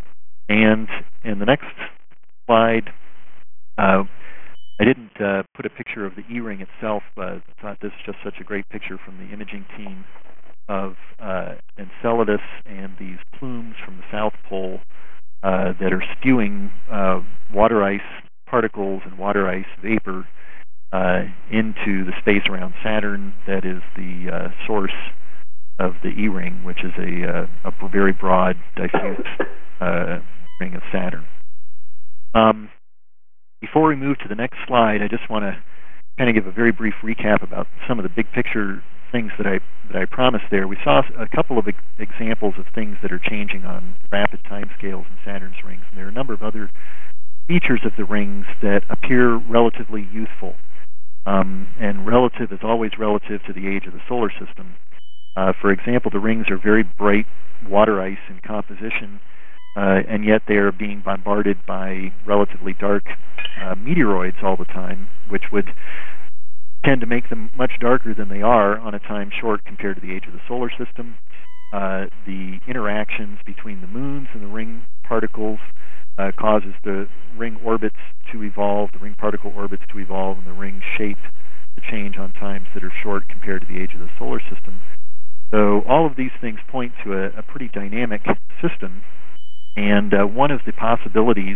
And in the next slide, uh, I didn't uh, put a picture of the E-ring itself, but I thought this is just such a great picture from the imaging team of uh, Enceladus and these plumes from the South Pole uh, that are spewing uh, water ice particles and water ice vapor uh, into the space around Saturn that is the uh, source of the E-ring, which is a, uh, a very broad, diffuse uh, ring of Saturn. Um, before we move to the next slide, I just want to kind of give a very brief recap about some of the big picture things that I that I promised there. We saw a couple of ex examples of things that are changing on rapid timescales in Saturn's rings, and there are a number of other features of the rings that appear relatively youthful. Um, and relative is always relative to the age of the solar system. Uh, for example, the rings are very bright water ice in composition, uh, and yet they are being bombarded by relatively dark uh, meteoroids all the time, which would tend to make them much darker than they are on a time short compared to the age of the solar system. Uh, the interactions between the moons and the ring particles uh, causes the ring orbits to evolve, the ring particle orbits to evolve, and the ring shape to change on times that are short compared to the age of the solar system. So all of these things point to a, a pretty dynamic system, and uh, one of the possibilities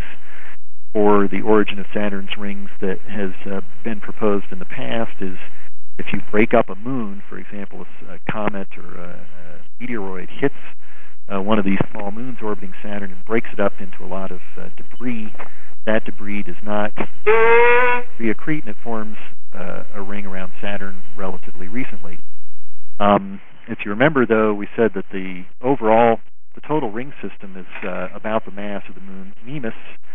for the origin of Saturn's rings that has uh, been proposed in the past is if you break up a moon, for example, if a comet or a, a meteoroid hits uh, one of these small moons orbiting Saturn and breaks it up into a lot of uh, debris, that debris does not reaccrete, and it forms uh, a ring around Saturn relatively recently. Um, if you remember, though, we said that the overall, the total ring system is uh, about the mass of the moon Mimas,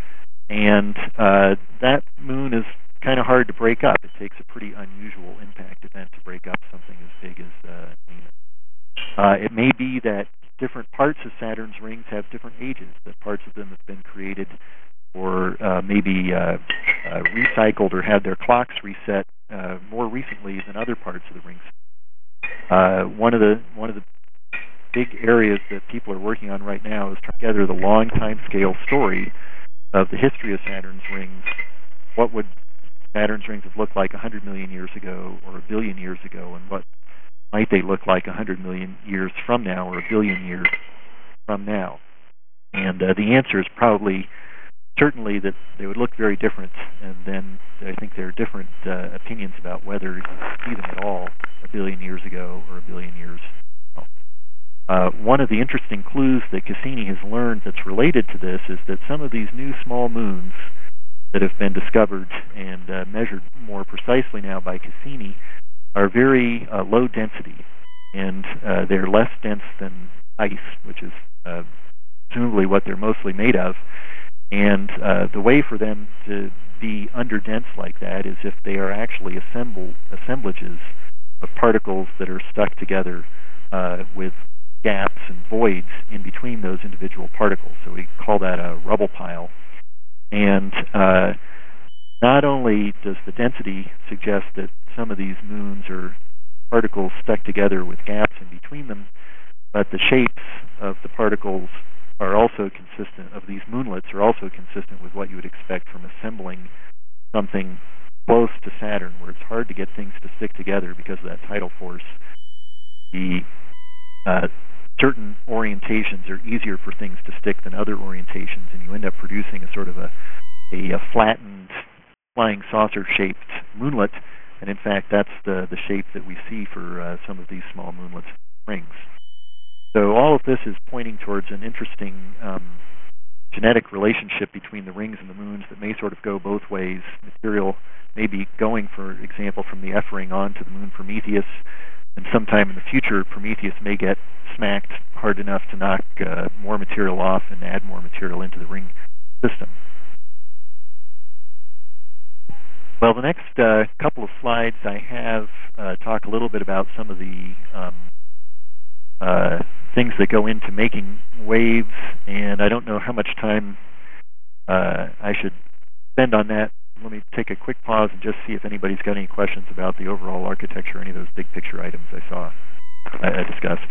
and uh, that moon is kind of hard to break up. It takes a pretty unusual impact event to break up something as big as uh, Mimas. Uh, it may be that different parts of Saturn's rings have different ages, that parts of them have been created or uh, maybe uh, uh, recycled or had their clocks reset uh, more recently than other parts of the rings. Uh, one of the one of the big areas that people are working on right now is to put together the long time scale story of the history of Saturn's rings. What would Saturn's rings have looked like one hundred million years ago or a billion years ago, and what might they look like one hundred million years from now or a billion years from now? And uh, the answer is probably certainly that they would look very different, and then I think there are different uh, opinions about whether you see them at all a billion years ago or a billion years ago. Uh, one of the interesting clues that Cassini has learned that's related to this is that some of these new small moons that have been discovered and uh, measured more precisely now by Cassini are very uh, low density, and uh, they're less dense than ice, which is uh, presumably what they're mostly made of. And uh, the way for them to be underdense like that is if they are actually assembled assemblages of particles that are stuck together uh, with gaps and voids in between those individual particles. So we call that a rubble pile. And uh, not only does the density suggest that some of these moons are particles stuck together with gaps in between them, but the shapes of the particles are also consistent, of these moonlets are also consistent with what you would expect from assembling something close to Saturn, where it's hard to get things to stick together because of that tidal force. The uh, certain orientations are easier for things to stick than other orientations, and you end up producing a sort of a, a, a flattened, flying saucer-shaped moonlet, and in fact that's the, the shape that we see for uh, some of these small moonlets rings. So all of this is pointing towards an interesting um, genetic relationship between the rings and the moons that may sort of go both ways. Material may be going, for example, from the F ring onto the moon Prometheus, and sometime in the future Prometheus may get smacked hard enough to knock uh, more material off and add more material into the ring system. Well, the next uh, couple of slides I have uh, talk a little bit about some of the um, uh, things that go into making waves, and I don't know how much time uh, I should spend on that. Let me take a quick pause and just see if anybody's got any questions about the overall architecture or any of those big picture items I saw, I, I discussed.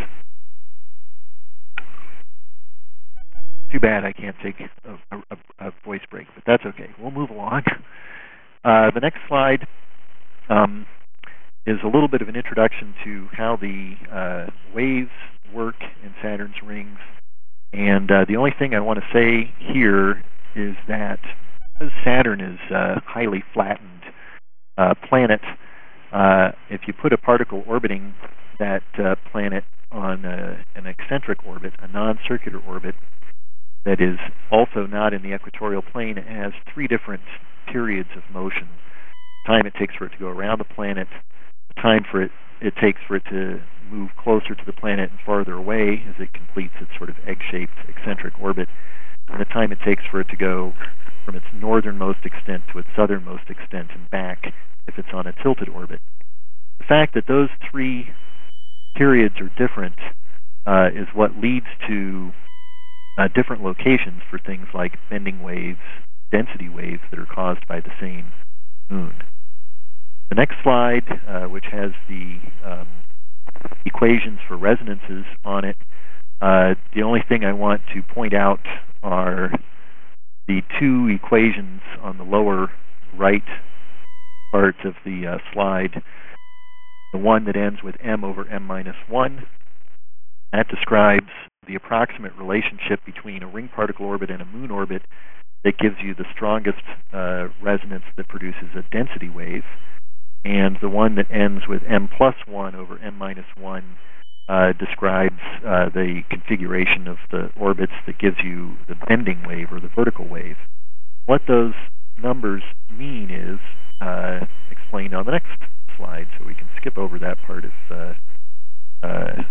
Too bad I can't take a, a, a voice break, but that's okay. We'll move along. Uh, the next slide um, is a little bit of an introduction to how the uh, waves work in Saturn's rings. And uh, the only thing I want to say here is that Saturn is a highly flattened uh, planet. Uh, if you put a particle orbiting that uh, planet on a, an eccentric orbit, a non-circular orbit, that is also not in the equatorial plane, it has three different periods of motion. The time it takes for it to go around the planet, the time for it it takes for it to move closer to the planet and farther away as it completes its sort of egg-shaped eccentric orbit, and the time it takes for it to go from its northernmost extent to its southernmost extent and back if it's on a tilted orbit. The fact that those three periods are different uh, is what leads to uh, different locations for things like bending waves, density waves that are caused by the same moon. The next slide, uh, which has the um, equations for resonances on it, uh, the only thing I want to point out are the two equations on the lower right part of the uh, slide. The one that ends with m over m minus one, that describes the approximate relationship between a ring particle orbit and a moon orbit that gives you the strongest uh, resonance that produces a density wave. And the one that ends with m plus one over m minus one uh, describes uh, the configuration of the orbits that gives you the bending wave or the vertical wave. What those numbers mean is uh, explained on the next slide, so we can skip over that part if uh, uh,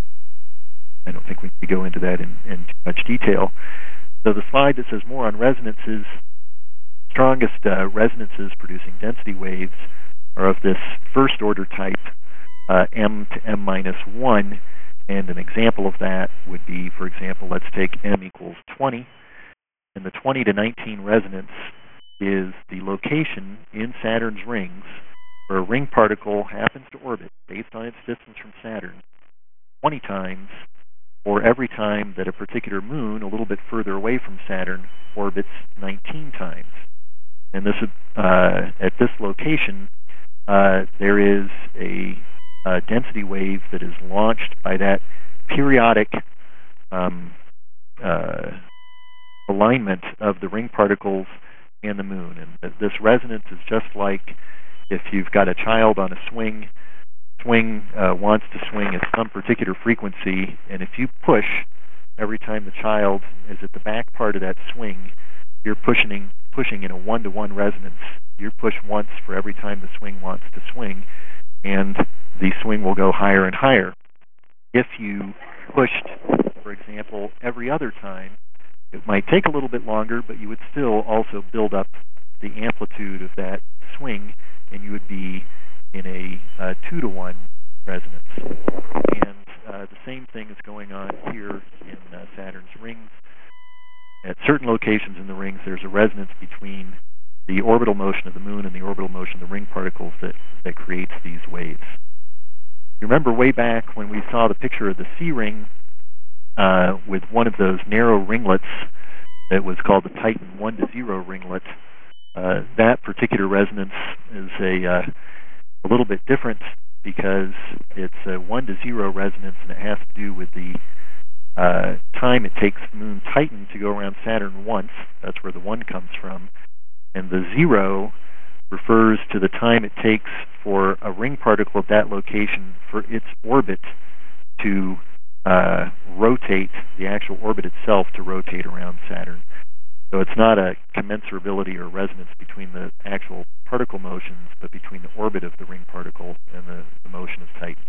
I don't think we need to go into that in, in too much detail. So the slide that says more on resonances, strongest uh, resonances producing density waves are of this first order type, uh, m to m minus one, and an example of that would be, for example, let's take m equals twenty, and the twenty to nineteen resonance is the location in Saturn's rings where a ring particle happens to orbit based on its distance from Saturn twenty times, or every time that a particular moon a little bit further away from Saturn orbits nineteen times. And this uh, at this location, Uh, there is a, a density wave that is launched by that periodic um, uh, alignment of the ring particles and the moon. And th this resonance is just like if you've got a child on a swing, swing uh, wants to swing at some particular frequency, and if you push every time the child is at the back part of that swing, you're pushing, pushing in a one-to-one resonance. You push once for every time the swing wants to swing, and the swing will go higher and higher. If you pushed, for example, every other time, it might take a little bit longer, but you would still also build up the amplitude of that swing, and you would be in a uh, two-to-one resonance. And uh, the same thing is going on here in uh, Saturn's rings. At certain locations in the rings, there's a resonance between the orbital motion of the moon and the orbital motion of the ring particles that, that creates these waves. You remember way back when we saw the picture of the C ring uh, with one of those narrow ringlets that was called the Titan one to zero ringlet. Uh, that particular resonance is a, uh, a little bit different because it's a one to zero resonance, and it has to do with the uh, time it takes the moon Titan to go around Saturn once. That's where the one comes from. And the zero refers to the time it takes for a ring particle at that location for its orbit to uh, rotate, the actual orbit itself to rotate around Saturn. So it's not a commensurability or resonance between the actual particle motions, but between the orbit of the ring particle and the, the motion of Titan.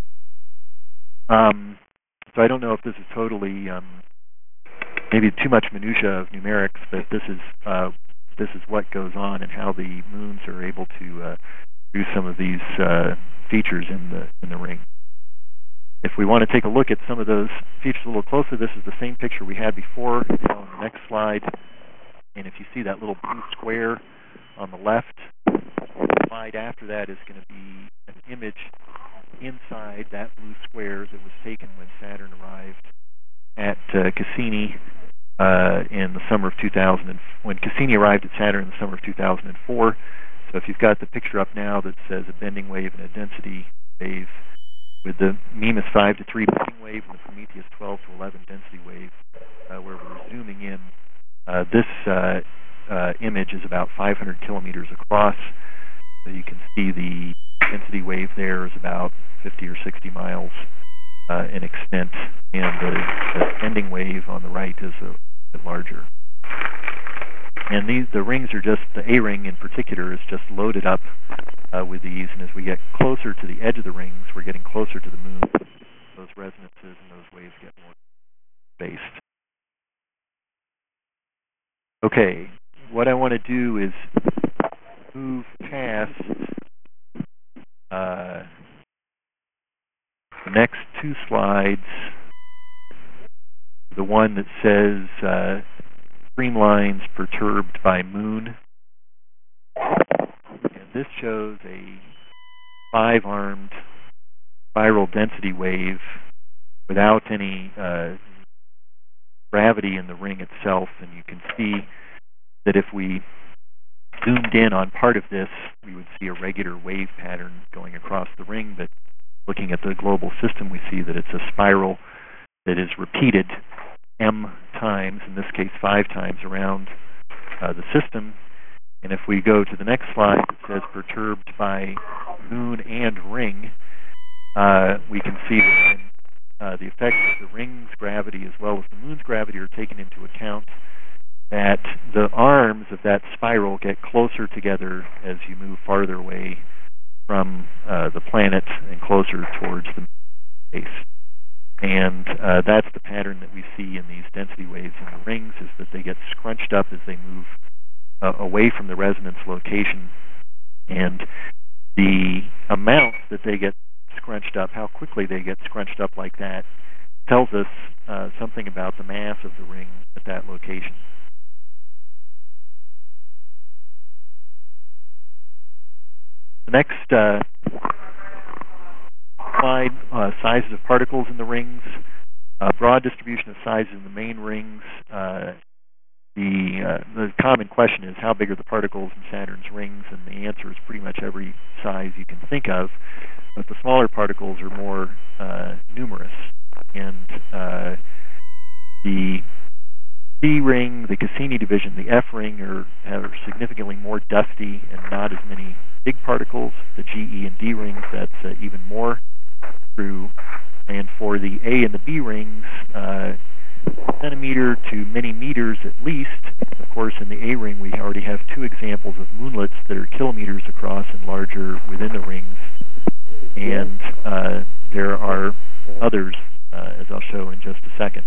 Um, so I don't know if this is totally, um, maybe too much minutia of numerics, but this is uh, this is what goes on and how the moons are able to uh, do some of these uh, features in the in the ring. If we want to take a look at some of those features a little closer, this is the same picture we had before. Now on the next slide, and if you see that little blue square on the left, the slide after that is going to be an image inside that blue square that was taken when Saturn arrived at uh, Cassini uh, in the summer of two thousand, and when Cassini arrived at Saturn in the summer of two thousand four. So if you've got the picture up now that says a bending wave and a density wave, with the Mimas five to three bending wave and the Prometheus twelve to eleven density wave, uh, where we're zooming in, uh, this uh, uh, image is about five hundred kilometers across. So you can see the density wave there is about fifty or sixty miles uh, in extent, and the, the bending wave on the right is a bit larger. And these, the rings are just, the A-ring in particular is just loaded up uh, with these, and as we get closer to the edge of the rings, we're getting closer to the moon. Those resonances and those waves get more spaced. Okay, what I want to do is move past uh, the next two slides, the one that says uh, streamlines perturbed by moon. And this shows a five-armed spiral density wave without any uh, gravity in the ring itself. And you can see that if we zoomed in on part of this, we would see a regular wave pattern going across the ring. But looking at the global system, we see that it's a spiral that is repeated m times, in this case five times, around uh, the system. And if we go to the next slide, it says perturbed by moon and ring, uh, we can see that when uh, the effects of the ring's gravity as well as the moon's gravity are taken into account, that the arms of that spiral get closer together as you move farther away from uh, the planet and closer towards the base. And uh, that's the pattern that we see in these density waves in the rings, is that they get scrunched up as they move uh, away from the resonance location. And the amount that they get scrunched up, how quickly they get scrunched up like that, tells us uh, something about the mass of the ring at that location. The next uh, slide, uh, sizes of particles in the rings, uh, broad distribution of sizes in the main rings. Uh, the uh, the common question is, how big are the particles in Saturn's rings? And the answer is pretty much every size you can think of. But the smaller particles are more uh, numerous. And uh, the C ring, the Cassini division, the F ring are, are significantly more dusty and not as many big particles. The G, E, and D rings, that's uh, even more true. And for the A and the B rings, uh, centimeter to many meters at least. Of course, in the A ring, we already have two examples of moonlets that are kilometers across and larger within the rings. And uh, there are others, uh, as I'll show in just a second.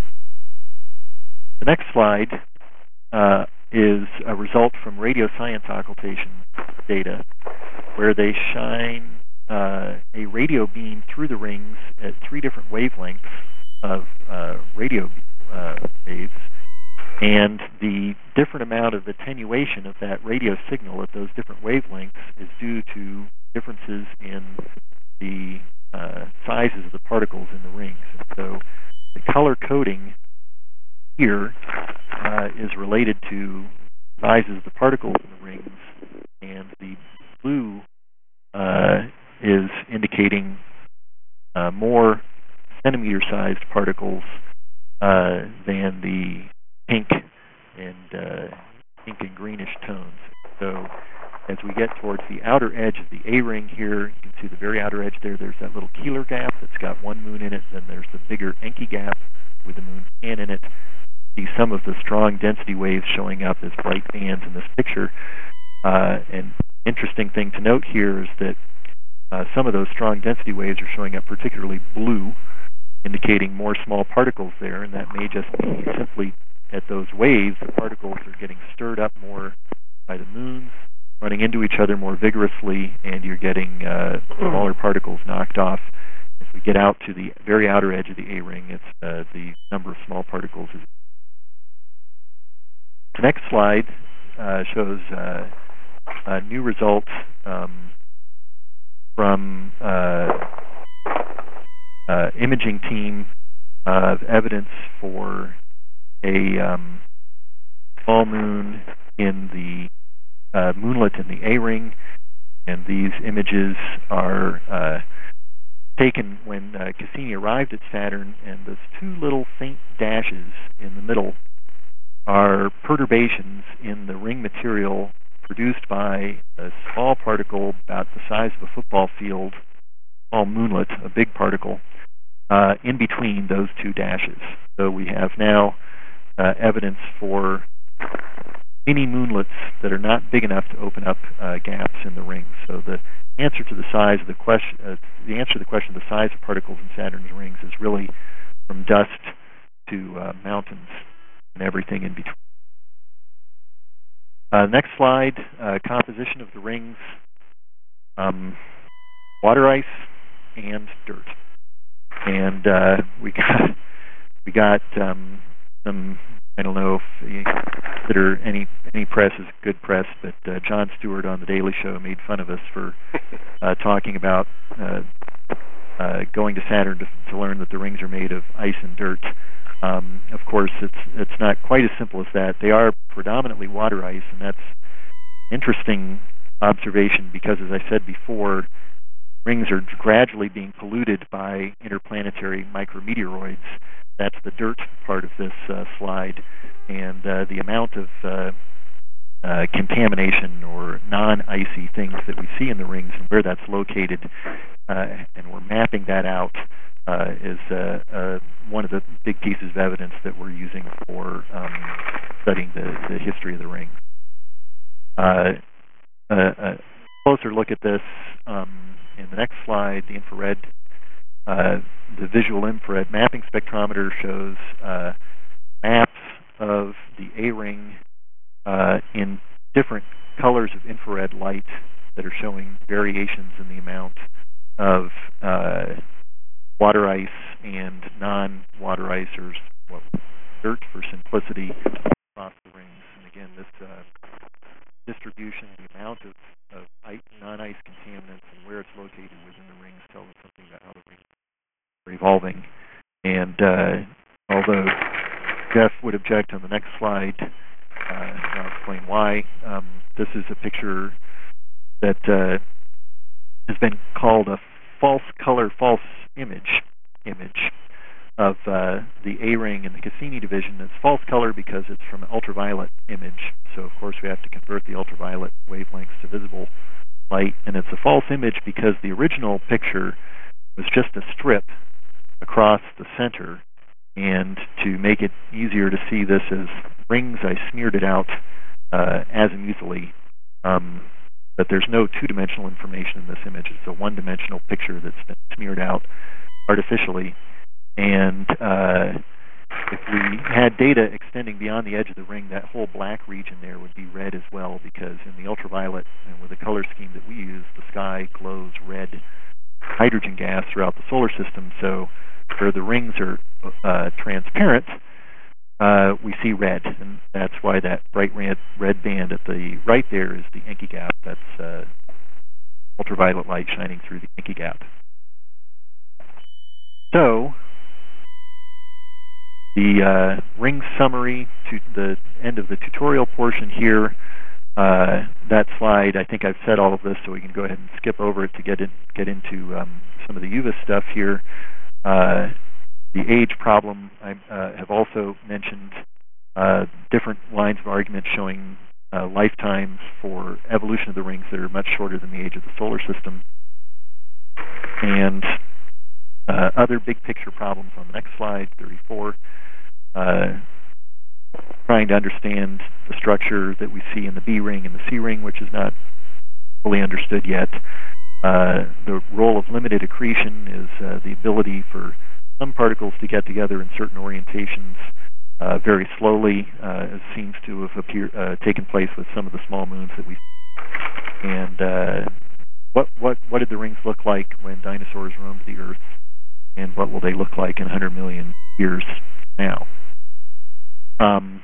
The next slide uh, is a result from radio science occultation data, where they shine uh, a radio beam through the rings at three different wavelengths of uh, radio uh, waves, and the different amount of attenuation of that radio signal at those different wavelengths is due to differences in the uh, sizes of the particles in the rings. And so the color coding here uh, is related to sizes of the particles in the rings, and the blue uh, is indicating uh, more centimeter-sized particles uh, than the pink and uh, pink and greenish tones. So as we get towards the outer edge of the A-ring here, you can see the very outer edge there, there's that little Keeler gap that's got one moon in it, then there's the bigger Encke gap with the moon pan in it. See some of the strong density waves showing up as bright bands in this picture. Uh, and interesting thing to note here is that uh, some of those strong density waves are showing up particularly blue, indicating more small particles there, and that may just be simply at those waves, the particles are getting stirred up more by the moons, running into each other more vigorously, and you're getting uh, smaller particles knocked off. As we get out to the very outer edge of the A-ring, it's uh, the number of small particles. Is the next slide uh, shows uh, uh, new results um, from uh, uh, imaging team of evidence for a um, full moon in the uh, moonlet in the A-ring, and these images are uh, taken when uh, Cassini arrived at Saturn, and those two little faint dashes in the middle are perturbations in the ring material produced by a small particle about the size of a football field, small moonlet, a big particle, uh, in between those two dashes. So we have now uh, evidence for mini moonlets that are not big enough to open up uh, gaps in the ring. So the answer to the size of the question, uh, the answer to the question of the size of particles in Saturn's rings is really from dust to uh, mountains and everything in between. Uh, next slide, uh, composition of the rings, um, water ice and dirt, and uh, we got we got um, some. I don't know if you consider any any press is good press, but uh, Jon Stewart on the Daily Show made fun of us for uh, talking about uh, uh, going to Saturn to, to learn that the rings are made of ice and dirt. Um, of course, it's it's not quite as simple as that. They are predominantly water ice, and that's an interesting observation because, as I said before, rings are gradually being polluted by interplanetary micrometeoroids. That's the dirt part of this uh, slide, and uh, the amount of uh, uh, contamination or non-icy things that we see in the rings and where that's located, uh, and we're mapping that out, uh, is uh, uh, one of the big pieces of evidence that we're using for um, studying the, the history of the rings. Uh, a, a closer look at this um, in the next slide, the infrared. Uh, the visual infrared mapping spectrometer shows uh, maps of the A-ring uh, in different colors of infrared light that are showing variations in the amount of uh, water ice and non-water ice, or well, dirt for simplicity, across the rings. And again, this uh, distribution, the amount of, of non-ice contaminants and where it's located within the rings tells us something about how the rings are evolving. And uh, although Jeff would object on the next slide, uh, I'll explain why. Um, this is a picture that uh, has been called a false color, false image image of uh, the A-ring in the Cassini division. It's false color because it's from an ultraviolet image. So, of course, we have to convert the ultraviolet wavelengths to visible light. And it's a false image because the original picture was just a strip across the center. And to make it easier to see this as rings, I smeared it out uh, azimuthally. Um, but there's no two-dimensional information in this image. It's a one-dimensional picture that's been smeared out artificially. And uh, if we had data extending beyond the edge of the ring, that whole black region there would be red as well, because in the ultraviolet and with the color scheme that we use, the sky glows red hydrogen gas throughout the solar system. So where the rings are uh, transparent, uh, we see red, and that's why that bright red, red band at the right there is the Encke gap. That's uh, ultraviolet light shining through the Encke gap. So the uh, ring summary to the end of the tutorial portion here. Uh, that slide, I think I've said all of this, so we can go ahead and skip over it to get in, get into um, some of the UVIS stuff here. Uh, the age problem, I uh, have also mentioned uh, different lines of argument showing uh, lifetimes for evolution of the rings that are much shorter than the age of the solar system. And uh, other big picture problems on the next slide, thirty-four. Uh, trying to understand the structure that we see in the B ring and the C ring, which is not fully understood yet. Uh, the role of limited accretion is uh, the ability for some particles to get together in certain orientations uh, very slowly, uh, as seems to have appear, uh, taken place with some of the small moons that we see. And uh, what, what, what did the rings look like when dinosaurs roamed the Earth, and what will they look like in one hundred million years now? Um,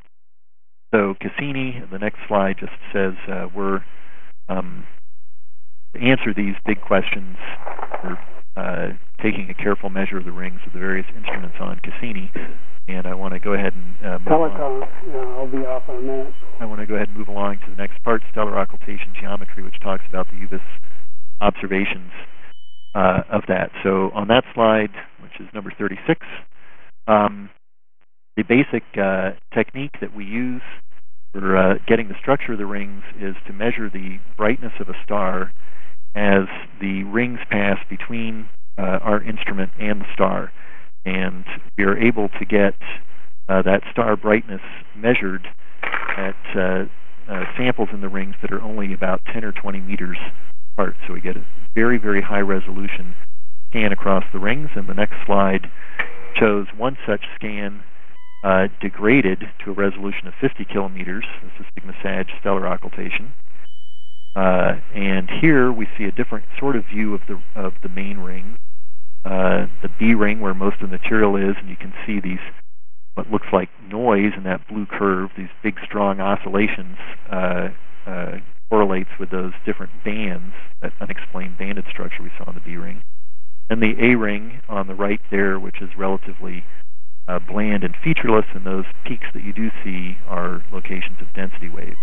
so Cassini, the next slide just says uh, we're um, to answer these big questions, we're uh, taking a careful measure of the rings of the various instruments on Cassini, and I want to go ahead and uh, move Telecom. on. Yeah, I'll be off in a minute. I want to go ahead and move along to the next part, stellar occultation geometry, which talks about the UVIS observations uh, of that. So on that slide, which is number thirty-six, um, the basic uh, technique that we use for uh, getting the structure of the rings is to measure the brightness of a star as the rings pass between uh, our instrument and the star. And we are able to get uh, that star brightness measured at uh, uh, samples in the rings that are only about ten or twenty meters apart. So we get a very, very high resolution scan across the rings. And the next slide shows one such scan Uh, degraded to a resolution of fifty kilometers. This is Sigma Sag stellar occultation. Uh, and here we see a different sort of view of the of the main ring, uh, the B ring, where most of the material is, and you can see these what looks like noise in that blue curve. These big, strong oscillations uh, uh, correlates with those different bands, that unexplained banded structure we saw in the B ring. And the A ring on the right there, which is relatively Uh, bland and featureless, and those peaks that you do see are locations of density waves.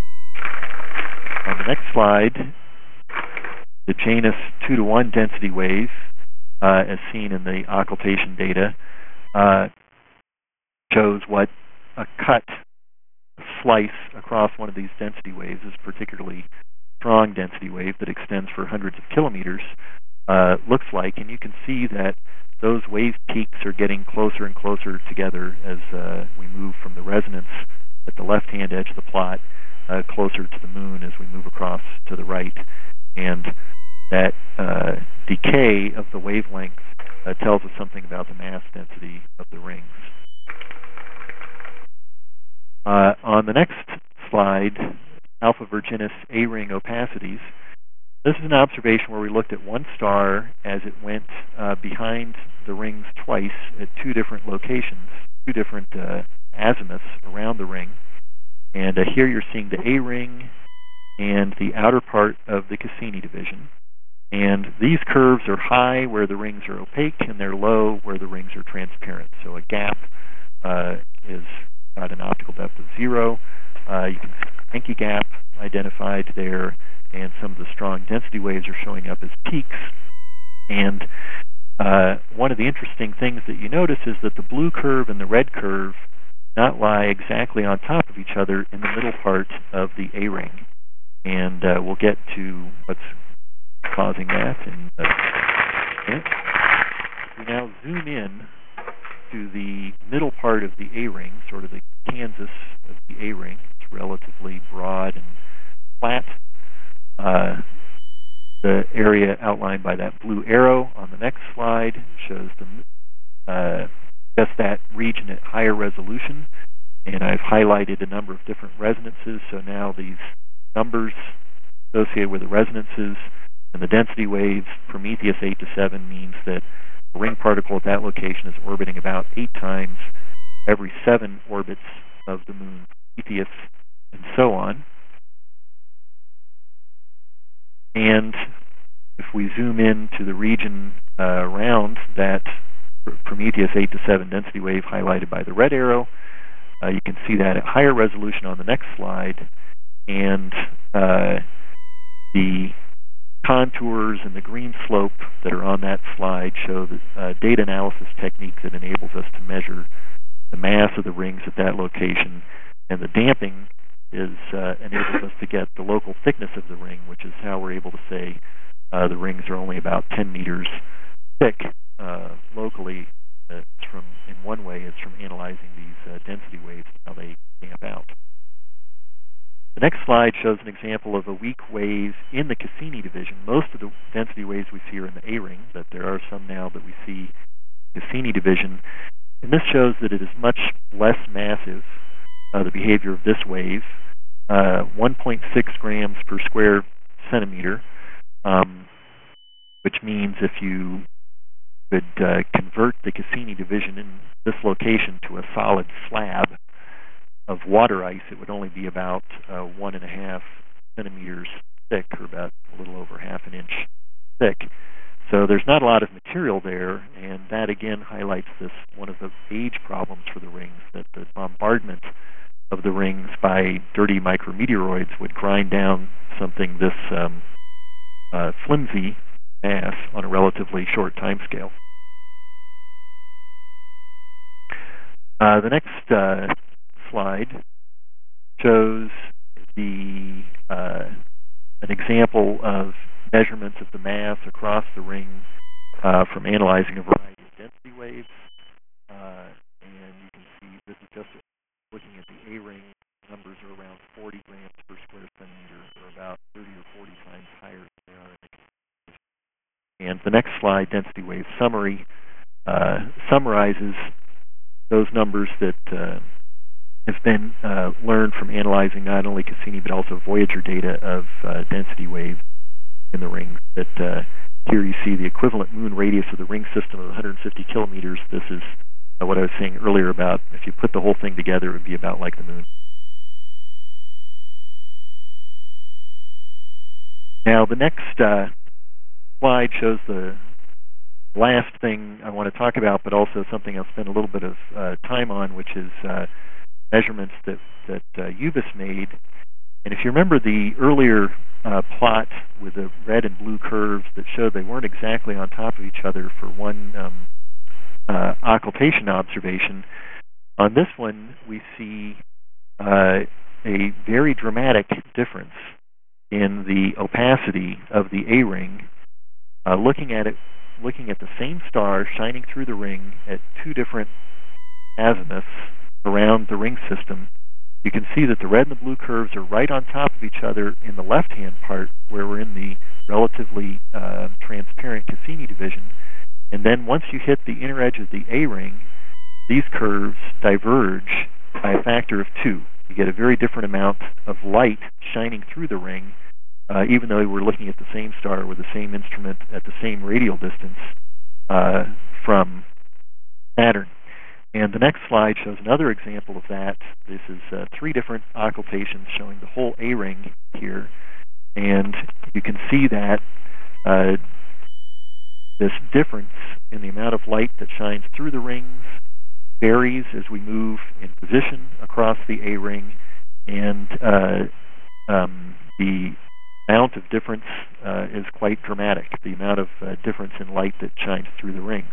On the next slide, the Janus two to one density wave, uh, as seen in the occultation data, uh, shows what a cut, a slice across one of these density waves, is particularly strong density wave that extends for hundreds of kilometers, uh, looks like, and you can see that those wave peaks are getting closer and closer together as uh, we move from the resonance at the left-hand edge of the plot uh, closer to the moon as we move across to the right. And that uh, decay of the wavelength uh, tells us something about the mass density of the rings. Uh, on the next slide, Alpha Virginis A-ring opacities. This is an observation where we looked at one star as it went uh, behind the rings twice at two different locations, two different uh, azimuths around the ring. And uh, here you're seeing the A ring and the outer part of the Cassini division. And these curves are high where the rings are opaque, and they're low where the rings are transparent. So a gap uh, is got an optical depth of zero. Uh, you can see the Encke gap identified there, and some of the strong density waves are showing up as peaks. And uh, one of the interesting things that you notice is that the blue curve and the red curve not lie exactly on top of each other in the middle part of the A ring. And uh, we'll get to what's causing that. And uh, we now zoom in to the middle part of the A ring, sort of the Kansas of the A ring. It's relatively broad and flat. Uh, the area outlined by that blue arrow on the next slide shows the, uh, just that region at higher resolution, and I've highlighted a number of different resonances. So now these numbers associated with the resonances and the density waves, Prometheus eight to seven, means that a ring particle at that location is orbiting about eight times every seven orbits of the moon Prometheus, and so on. And if we zoom in to the region uh, around that Prometheus eight to seven density wave highlighted by the red arrow. Uh, you can see that at higher resolution on the next slide, and uh, the contours and the green slope that are on that slide show the uh, data analysis technique that enables us to measure the mass of the rings at that location, and the damping is uh, enables us to get the local thickness of the ring, which is how we're able to say uh, the rings are only about ten meters thick uh, locally. Uh, it's from, in one way, it's from analyzing these uh, density waves and how they damp out. The next slide shows an example of a weak wave in the Cassini division. Most of the density waves we see are in the A-ring, but there are some now that we see Cassini division. And this shows that it is much less massive, uh, the behavior of this wave, uh, one point six grams per square centimeter, um, which means if you could uh, convert the Cassini division in this location to a solid slab of water ice, it would only be about uh, one and a half centimeters thick, or about a little over half an inch thick. So there's not a lot of material there, and that again highlights this one of the age problems for the rings, that the bombardment of the rings by dirty micrometeoroids would grind down something this um, uh, flimsy mass on a relatively short time scale. Uh, the next uh, slide shows the uh, an example of measurements of the mass across the ring uh, from analyzing a variety of density waves. Uh, and you can see this is just looking at the A-ring. Numbers are around forty grams per square centimeter, or about thirty or forty times higher than they are in the Cassini. And the next slide, density wave summary, uh, summarizes those numbers that uh, have been uh, learned from analyzing not only Cassini but also Voyager data of uh, density waves in the rings. That uh, here you see the equivalent moon radius of the ring system of one hundred fifty kilometers. This is uh, what I was saying earlier about if you put the whole thing together, it would be about like the moon. Now the next uh, slide shows the last thing I want to talk about, but also something I'll spend a little bit of uh, time on, which is uh, measurements that, that uh, UBIS made. And if you remember the earlier uh, plot with the red and blue curves that showed they weren't exactly on top of each other for one um, uh, occultation observation, on this one we see uh, a very dramatic difference in the opacity of the A-ring. Uh, looking at it, looking at the same star shining through the ring at two different azimuths around the ring system, you can see that the red and the blue curves are right on top of each other in the left-hand part, where we're in the relatively uh, transparent Cassini division. And then once you hit the inner edge of the A-ring, these curves diverge by a factor of two. You get a very different amount of light shining through the ring, uh, even though we're looking at the same star with the same instrument at the same radial distance uh, from Saturn. And the next slide shows another example of that. This is uh, three different occultations showing the whole A-ring here. And you can see that uh, this difference in the amount of light that shines through the rings varies as we move in position across the A-ring, and uh, um, the amount of difference uh, is quite dramatic, the amount of uh, difference in light that shines through the rings.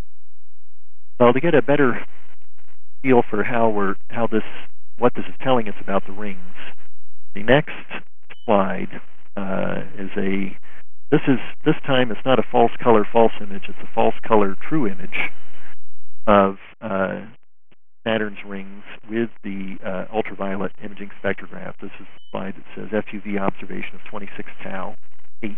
Well, to get a better feel for how we're how this what this is telling us about the rings, the next slide uh, is a this is this time it's not a false color false image, it's a false color true image of uh, Saturn's rings with the uh, ultraviolet imaging spectrograph. This is the slide that says F U V observation of twenty-six tau eight,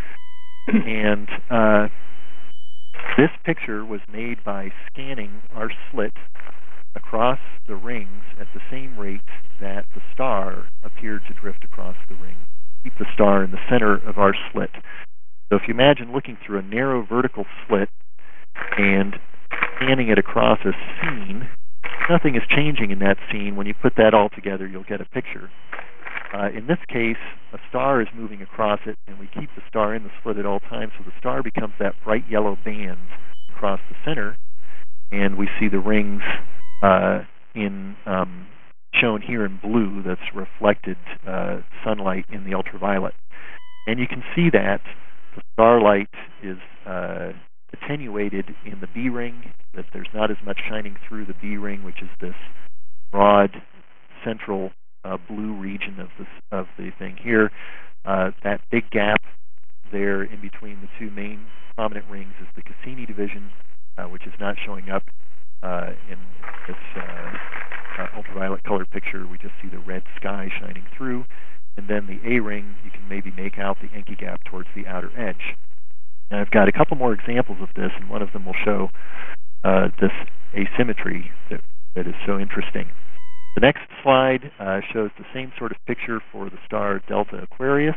and uh, this picture was made by scanning our slit across the rings at the same rate that the star appeared to drift across the ring. Keep the star in the center of our slit. So if you imagine looking through a narrow vertical slit and scanning it across a scene, nothing is changing in that scene. When you put that all together, you'll get a picture. Uh, in this case, a star is moving across it, and we keep the star in the slit at all times, so the star becomes that bright yellow band across the center. and we see the rings uh, in um, shown here in blue. That's reflected uh, sunlight in the ultraviolet, and you can see that the starlight is uh, attenuated in the B ring. That there's not as much shining through the B ring, which is this broad central uh, blue region of this of the thing here. Uh, that big gap there in between the two main prominent rings is the Cassini division, uh, which is not showing up uh, in this uh, uh, ultraviolet color picture. We just see the red sky shining through. And then the A ring, you can maybe make out the Encke gap towards the outer edge. And I've got a couple more examples of this, and one of them will show uh, this asymmetry that, that is so interesting. The next slide uh, shows the same sort of picture for the star Delta Aquarius.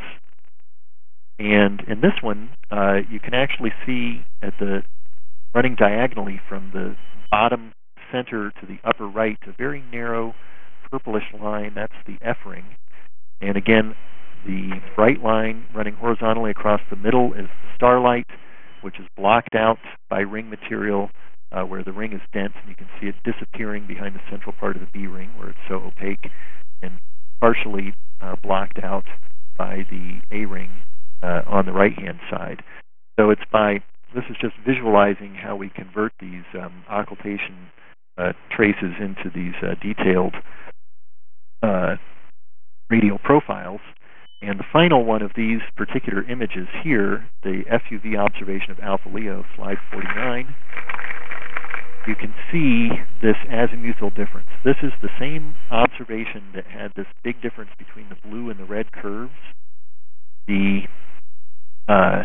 And in this one, uh, you can actually see at the running diagonally from the bottom center to the upper right, a very narrow purplish line. That's the F ring. And again, the bright line running horizontally across the middle is the starlight, which is blocked out by ring material uh, where the ring is dense, and you can see it disappearing behind the central part of the B ring where it's so opaque, and partially uh, blocked out by the A ring uh, on the right-hand side. So it's by, this is just visualizing how we convert these um, occultation uh, traces into these uh, detailed uh, radial profiles. And the final one of these particular images here, the F U V observation of Alpha Leo, slide forty-nine, you can see this azimuthal difference. This is the same observation that had this big difference between the blue and the red curves. The uh,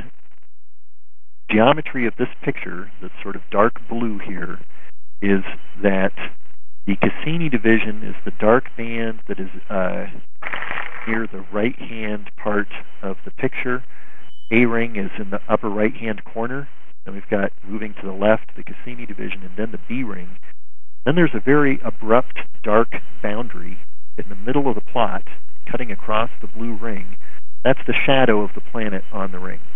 geometry of this picture, that's sort of dark blue here, is that the Cassini division is the dark band that is uh, near the right-hand part of the picture. A ring is in the upper right-hand corner. Then we've got, moving to the left, the Cassini division, and then the B ring. Then there's a very abrupt, dark boundary in the middle of the plot, cutting across the blue ring. That's the shadow of the planet on the ring.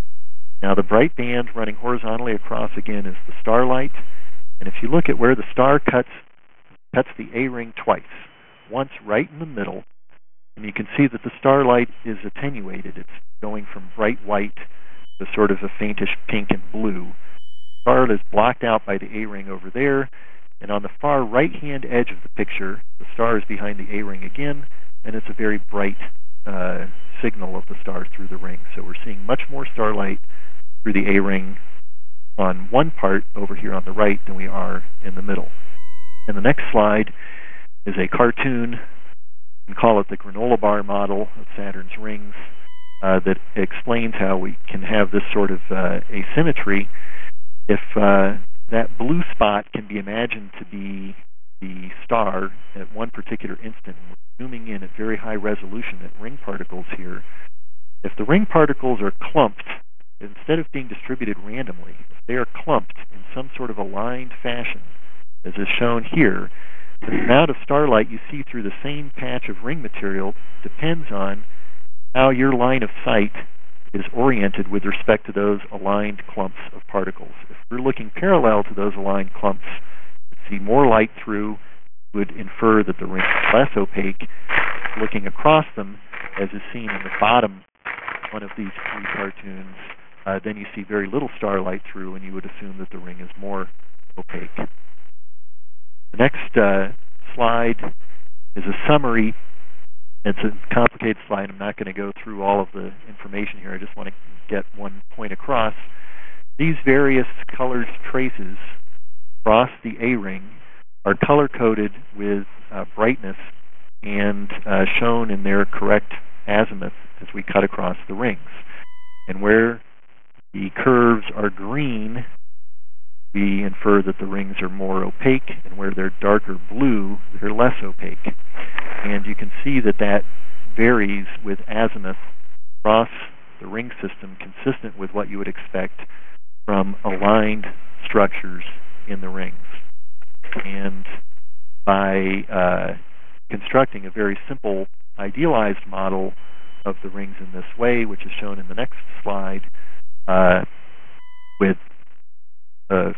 Now, the bright band running horizontally across, again, is the starlight. And if you look at where the star cuts, cuts the A ring twice, once right in the middle, and you can see that the starlight is attenuated. It's going from bright white to sort of a faintish pink and blue. The star is blocked out by the A ring over there, and on the far right-hand edge of the picture, the star is behind the A ring again, and it's a very bright uh, signal of the star through the ring. So we're seeing much more starlight through the A ring on one part over here on the right than we are in the middle. And the next slide is a cartoon. We call it the granola bar model of Saturn's rings, uh, that explains how we can have this sort of uh, asymmetry. If uh, that blue spot can be imagined to be the star at one particular instant, we're zooming in at very high resolution at ring particles here. If the ring particles are clumped, instead of being distributed randomly, if they are clumped in some sort of aligned fashion, as is shown here, the amount of starlight you see through the same patch of ring material depends on how your line of sight is oriented with respect to those aligned clumps of particles. If we're looking parallel to those aligned clumps, you see more light through, would infer that the ring is less opaque. Looking across them, as is seen in the bottom one of these three cartoons, uh, then you see very little starlight through, and you would assume that the ring is more opaque. The next uh, slide is a summary. It's a complicated slide. I'm not going to go through all of the information here. I just want to get one point across. These various colored traces across the A ring are color-coded with uh, brightness and uh, shown in their correct azimuth as we cut across the rings. And where the curves are green, we infer that the rings are more opaque, and where they're darker blue, they're less opaque. And you can see that that varies with azimuth across the ring system, consistent with what you would expect from aligned structures in the rings. And by uh, constructing a very simple idealized model of the rings in this way, which is shown in the next slide, uh, with a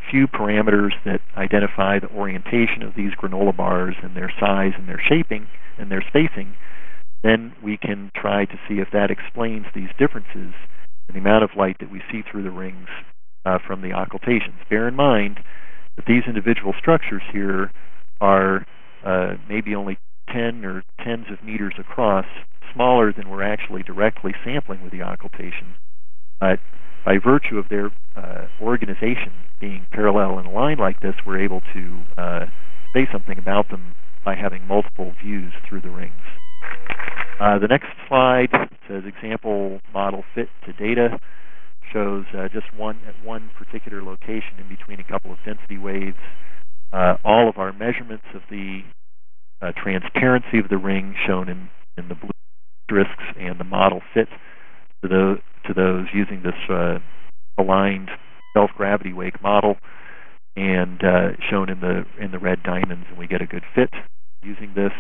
few parameters that identify the orientation of these granola bars and their size and their shaping and their spacing, then we can try to see if that explains these differences in the amount of light that we see through the rings uh, from the occultations. Bear in mind that these individual structures here are uh, maybe only ten or tens of meters across, smaller than we're actually directly sampling with the occultation. But by virtue of their uh, organization being parallel and aligned like this, we're able to uh, say something about them by having multiple views through the rings. Uh, the next slide says example model fit to data, shows uh, just one at one particular location in between a couple of density waves. Uh, all of our measurements of the uh, transparency of the ring shown in, in the blue asterisks, and the model fit to those, to those using this uh, aligned self-gravity wake model, and uh, shown in the in the red diamonds, and we get a good fit using this.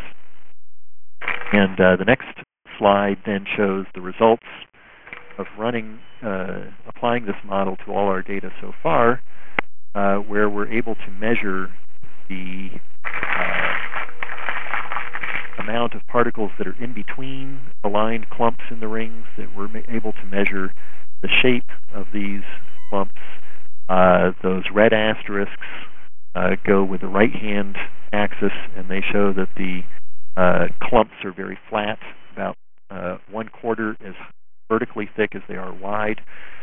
And uh, the next slide then shows the results of running, uh, applying this model to all our data so far, uh, where we're able to measure the uh, amount of particles that are in between aligned clumps in the rings, that we're able to measure the shape of these clumps. Uh, those red asterisks uh, go with the right-hand axis, and they show that the uh, clumps are very flat, about uh, one quarter as vertically thick as they are wide,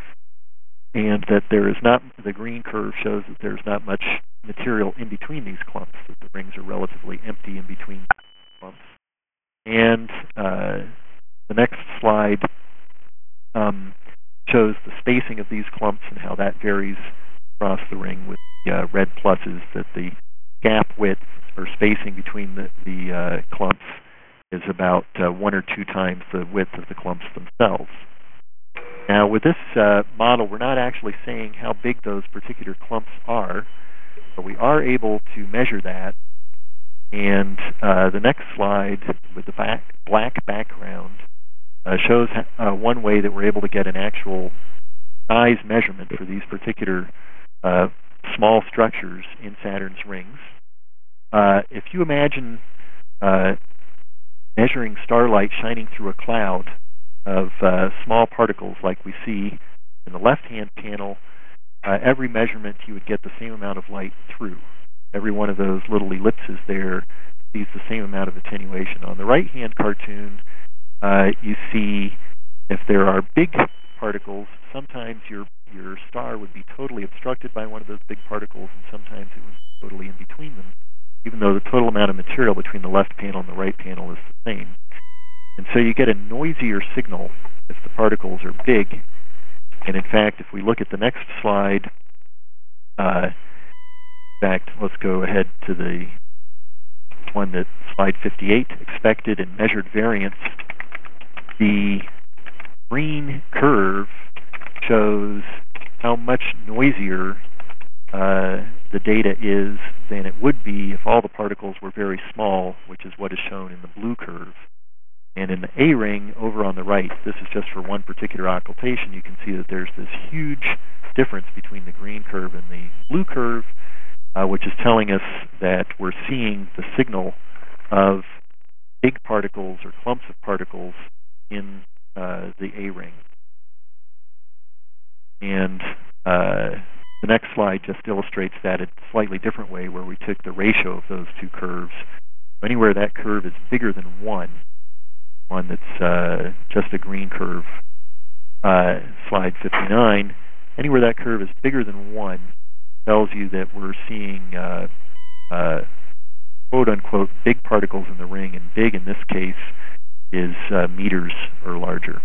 and that there is not, the green curve shows that there's not much material in between these clumps, that the rings are relatively empty in between clumps. And uh, the next slide um, shows the spacing of these clumps and how that varies across the ring, with the uh, red pluses, that the gap width or spacing between the, the uh, clumps is about uh, one or two times the width of the clumps themselves. Now, with this uh, model, we're not actually saying how big those particular clumps are, but we are able to measure that. And uh, the next slide, with the back, black background, uh, shows uh, one way that we're able to get an actual size measurement for these particular uh, small structures in Saturn's rings. Uh, if you imagine uh, measuring starlight shining through a cloud of uh, small particles like we see in the left-hand panel, uh, every measurement you would get the same amount of light through. Every one of those little ellipses there sees the same amount of attenuation. On the right-hand cartoon, uh, you see if there are big particles, sometimes your your star would be totally obstructed by one of those big particles, and sometimes it would be totally in between them, even though the total amount of material between the left panel and the right panel is the same. And so you get a noisier signal if the particles are big. And in fact, if we look at the next slide, uh, in fact, let's go ahead to the one that slide fifty-eight, expected and measured variance. The green curve shows how much noisier uh, the data is than it would be if all the particles were very small, which is what is shown in the blue curve. And in the A ring over on the right, this is just for one particular occultation, you can see that there's this huge difference between the green curve and the blue curve, uh, which is telling us that we're seeing the signal of big particles or clumps of particles in uh, the A ring. And uh, the next slide just illustrates that in a slightly different way, where we took the ratio of those two curves. Anywhere that curve is bigger than one, one that's uh, just a green curve, uh, slide fifty-nine, anywhere that curve is bigger than one tells you that we're seeing uh, uh, quote-unquote big particles in the ring, and big in this case is uh, meters or larger.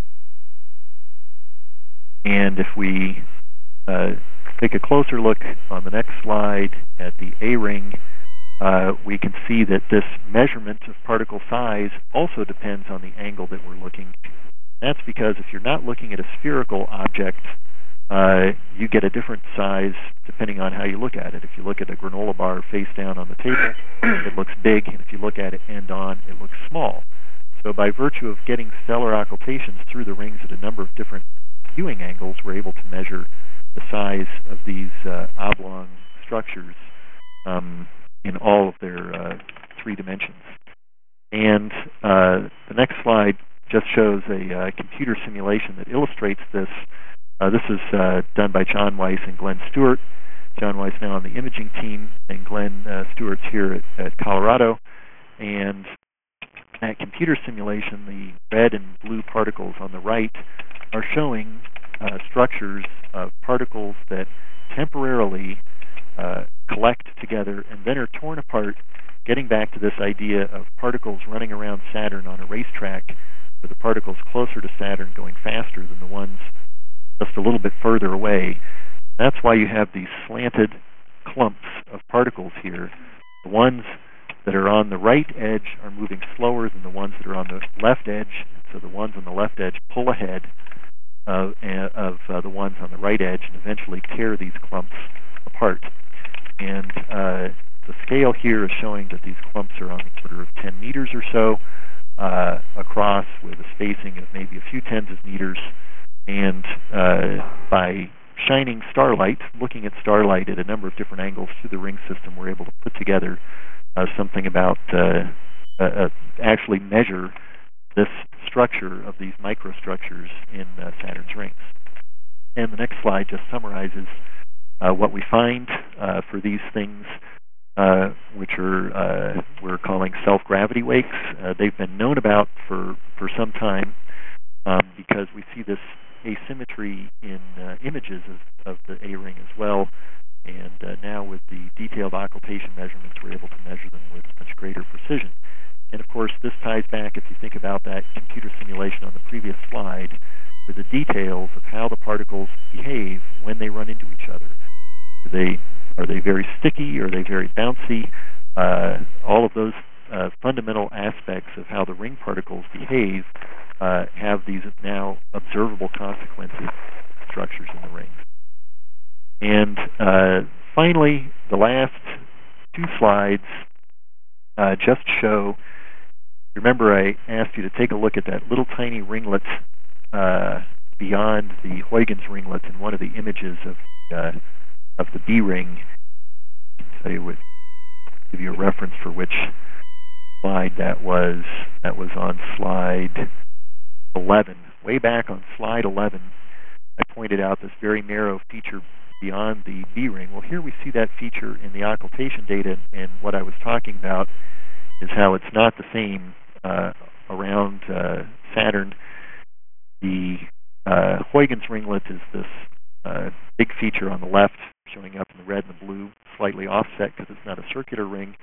And if we uh, take a closer look on the next slide at the A ring, uh, we can see that this measurement of particle size also depends on the angle that we're looking. That's because if you're not looking at a spherical object, uh, you get a different size depending on how you look at it. If you look at a granola bar face down on the table, it looks big, and if you look at it end on, it looks small. So by virtue of getting stellar occultations through the rings at a number of different viewing angles, we're able to measure the size of these uh, oblong structures um, in all of their uh, three dimensions. And uh, the next slide just shows a uh, computer simulation that illustrates this. Uh, this is uh, done by John Weiss and Glenn Stewart. John Weiss now on the imaging team, and Glenn uh, Stewart's here at, at Colorado. And that computer simulation, the red and blue particles on the right are showing uh, structures of particles that temporarily uh, collect together and then are torn apart, getting back to this idea of particles running around Saturn on a racetrack, with the particles closer to Saturn going faster than the ones just a little bit further away. That's why you have these slanted clumps of particles here. The ones that are on the right edge are moving slower than the ones that are on the left edge, so the ones on the left edge pull ahead of, of uh, the ones on the right edge and eventually tear these clumps apart. And uh, the scale here is showing that these clumps are on the order of ten meters or so uh, across, with a spacing of maybe a few tens of meters. And uh, by shining starlight, looking at starlight at a number of different angles through the ring system, we're able to put together uh, something about, uh, uh, uh, actually measure this structure of these microstructures in uh, Saturn's rings. And the next slide just summarizes uh, what we find uh, for these things, uh, which are uh, we're calling self-gravity wakes. Uh, they've been known about for, for some time um, because we see this asymmetry in uh, images of, of the A-ring as well, and uh, now with the detailed occultation measurements, we're able to measure them with much greater precision. And of course, this ties back, if you think about that computer simulation on the previous slide, to the details of how the particles behave when they run into each other. Are they, are they very sticky? Are they very bouncy? Uh, all of those uh, fundamental aspects of how the ring particles behave Uh, have these now observable consequences of structures in the ring. And uh, finally, the last two slides uh, just show, remember I asked you to take a look at that little tiny ringlet uh, beyond the Huygens ringlet in one of the images of, uh, of the B ring. I can tell you what, give you a reference for which slide that was. That was on slide eleven. Way back on slide eleven, I pointed out this very narrow feature beyond the B ring. Well, here we see that feature in the occultation data, and what I was talking about is how it's not the same uh, around uh, Saturn. The uh, Huygens ringlet is this uh, big feature on the left, showing up in the red and the blue, slightly offset because it's not a circular ring.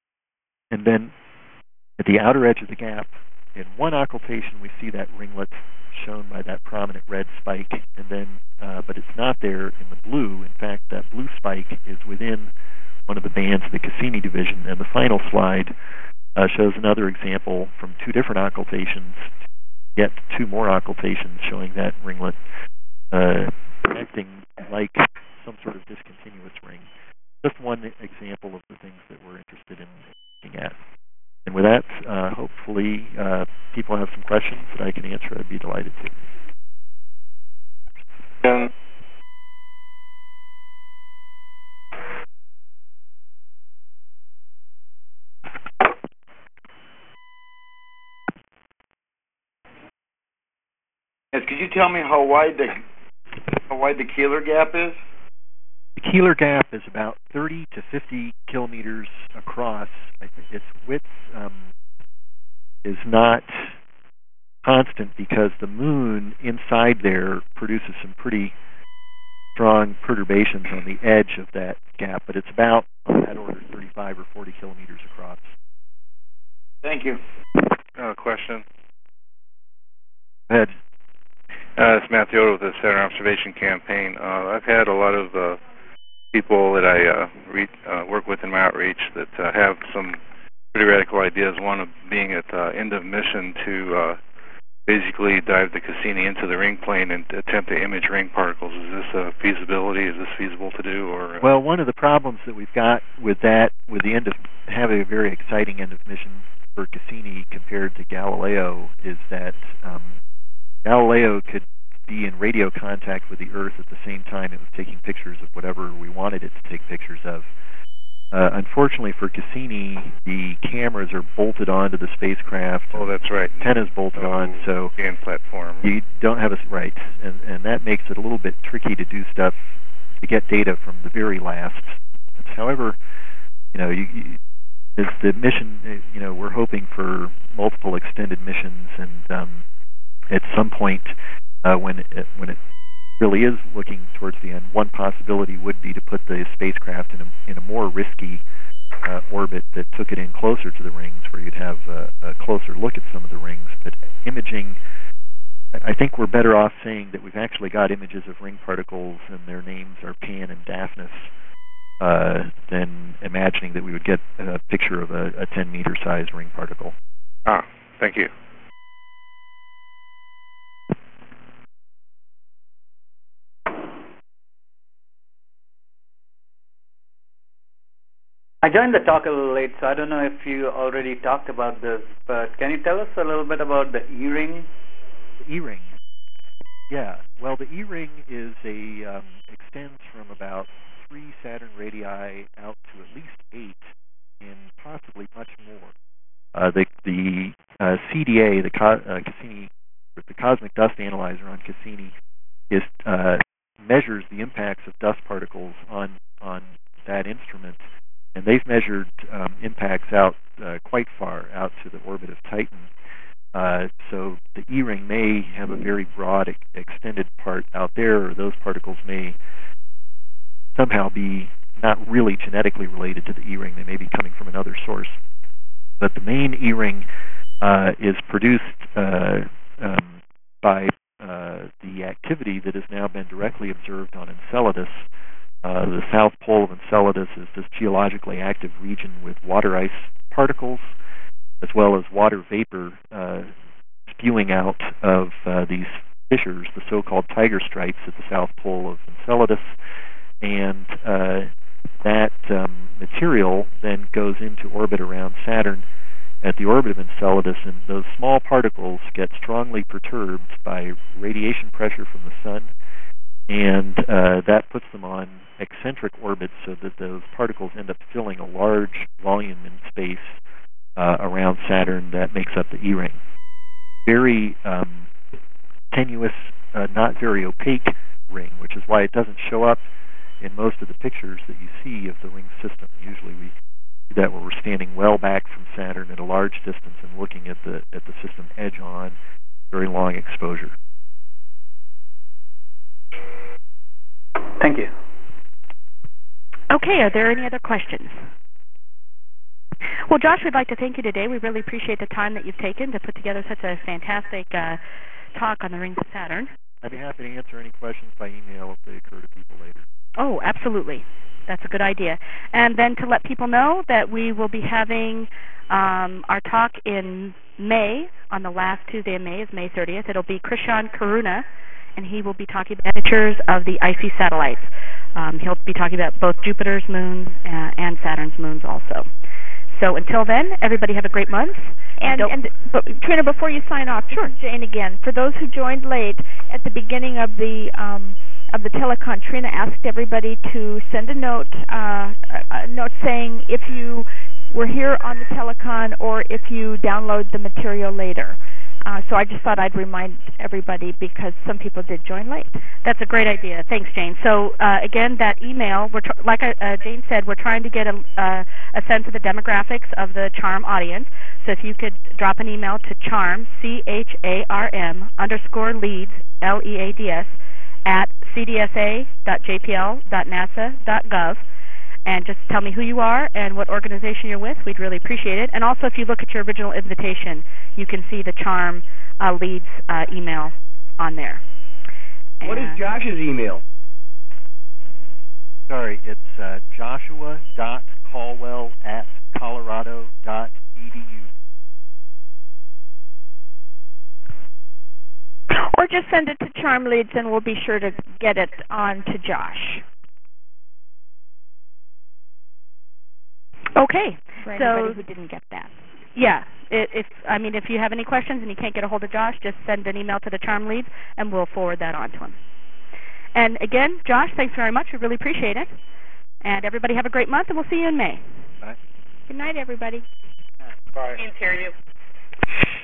And then at the outer edge of the gap, in one occultation, we see that ringlet shown by that prominent red spike, and then, uh, but it's not there in the blue. In fact, that blue spike is within one of the bands of the Cassini division. And the final slide uh, shows another example from two different occultations, yet two more occultations showing that ringlet uh, acting like some sort of discontinuous ring. Just one example of the things that we're interested in looking at. And with that, uh, hopefully uh, people have some questions that I can answer. I'd be delighted to. Um, yes, could you tell me how wide the how wide the Keeler gap is? The Keeler gap is about thirty to fifty kilometers across. I think its width um, is not constant because the moon inside there produces some pretty strong perturbations on the edge of that gap, but it's about on that order thirty-five or forty kilometers across. Thank you. Uh, question. Go ahead. Uh, it's Matthew Oda with the Saturn Observation Campaign. Uh, I've had a lot of uh, people that I uh, re uh, work with in my outreach that uh, have some pretty radical ideas. One of being at uh, end of mission to uh, basically dive the Cassini into the ring plane and attempt to image ring particles. Is this a feasibility? Is this feasible to do? Or uh... well, one of the problems that we've got with that, with the end of having a very exciting end of mission for Cassini compared to Galileo, is that um, Galileo could be in radio contact with the Earth at the same time it was taking pictures of whatever we wanted it to take pictures of. Uh, unfortunately for Cassini, the cameras are bolted onto the spacecraft. Oh, that's right. Antennas bolted oh, on, so scan platform. You don't have a right, and and that makes it a little bit tricky to do stuff to get data from the very last. However, you know, you, you, as the mission, you know, we're hoping for multiple extended missions, and um, at some point uh, when it, when it really is looking towards the end, one possibility would be to put the spacecraft in a, in a more risky uh, orbit that took it in closer to the rings, where you'd have a, a closer look at some of the rings. But imaging, I think we're better off saying that we've actually got images of ring particles, and their names are Pan and Daphnis, uh, than imagining that we would get a picture of a, a ten meter sized ring particle. Ah, thank you. I joined the talk a little late, so I don't know if you already talked about this, but can you tell us a little bit about the E-ring? The E-ring. Yeah. Well, the E-ring is a um, extends from about three Saturn radii out to at least eight, and possibly much more. Uh, the the uh, C D A, the Co uh, Cassini, the Cosmic Dust Analyzer on Cassini, is uh, measures the impacts of dust particles on on that instrument. And they've measured um, impacts out uh, quite far, out to the orbit of Titan. Uh, so the E-ring may have a very broad, ex extended part out there, or those particles may somehow be not really genetically related to the E-ring. They may be coming from another source. But the main E-ring uh, is produced uh, um, by uh, the activity that has now been directly observed on Enceladus. Uh, the south pole of Enceladus is this geologically active region with water ice particles, as well as water vapor uh, spewing out of uh, these fissures, the so-called tiger stripes at the south pole of Enceladus. And uh, that um, material then goes into orbit around Saturn at the orbit of Enceladus, and those small particles get strongly perturbed by radiation pressure from the sun, and uh, that puts them on eccentric orbits so that those particles end up filling a large volume in space uh, around Saturn that makes up the E-ring. Very um, tenuous, uh, not very opaque ring, which is why it doesn't show up in most of the pictures that you see of the ring system. Usually we do that where we're standing well back from Saturn at a large distance and looking at the at the system edge on, very long exposure. Thank you. Okay, are there any other questions? Well, Josh, we'd like to thank you today. We really appreciate the time that you've taken to put together such a fantastic uh, talk on the rings of Saturn. I'd be happy to answer any questions by email if they occur to people later. Oh, absolutely. That's a good idea. And then to let people know that we will be having um, our talk in May, on the last Tuesday in May is May thirtieth. It'll be Krishan Karuna, and he will be talking about miniatures of the icy satellites. Um, he'll be talking about both Jupiter's moons uh, and Saturn's moons also. So until then, everybody have a great month. And, and but, Trina, before you sign off, sure. Jane again. For those who joined late, at the beginning of the um, of the telecon, Trina asked everybody to send a note, uh, a note saying if you were here on the telecon or if you download the material later. Uh, so I just thought I'd remind everybody because some people did join late. That's a great idea. Thanks, Jane. So uh, again, that email, we're tr like uh, Jane said, we're trying to get a, uh, a sense of the demographics of the CHARM audience. So if you could drop an email to charm, C H A R M, underscore leads, L E A D S, at c d s a dot j p l dot nasa dot gov. And just tell me who you are and what organization you're with. We'd really appreciate it. And also, if you look at your original invitation, you can see the CHARM uh, leads uh, email on there. And what is Josh's email? Sorry, it's uh, joshua dot caldwell at colorado dot e d u. Or just send it to CHARM Leads, and we'll be sure to get it on to Josh. Okay, for so anybody who didn't get that. Yeah, it, if I mean, if you have any questions and you can't get a hold of Josh, just send an email to the charm lead, and we'll forward that on to him. And again, Josh, thanks very much. We really appreciate it. And everybody have a great month, and we'll see you in May. Bye. Good night, everybody. Bye. Can't hear you.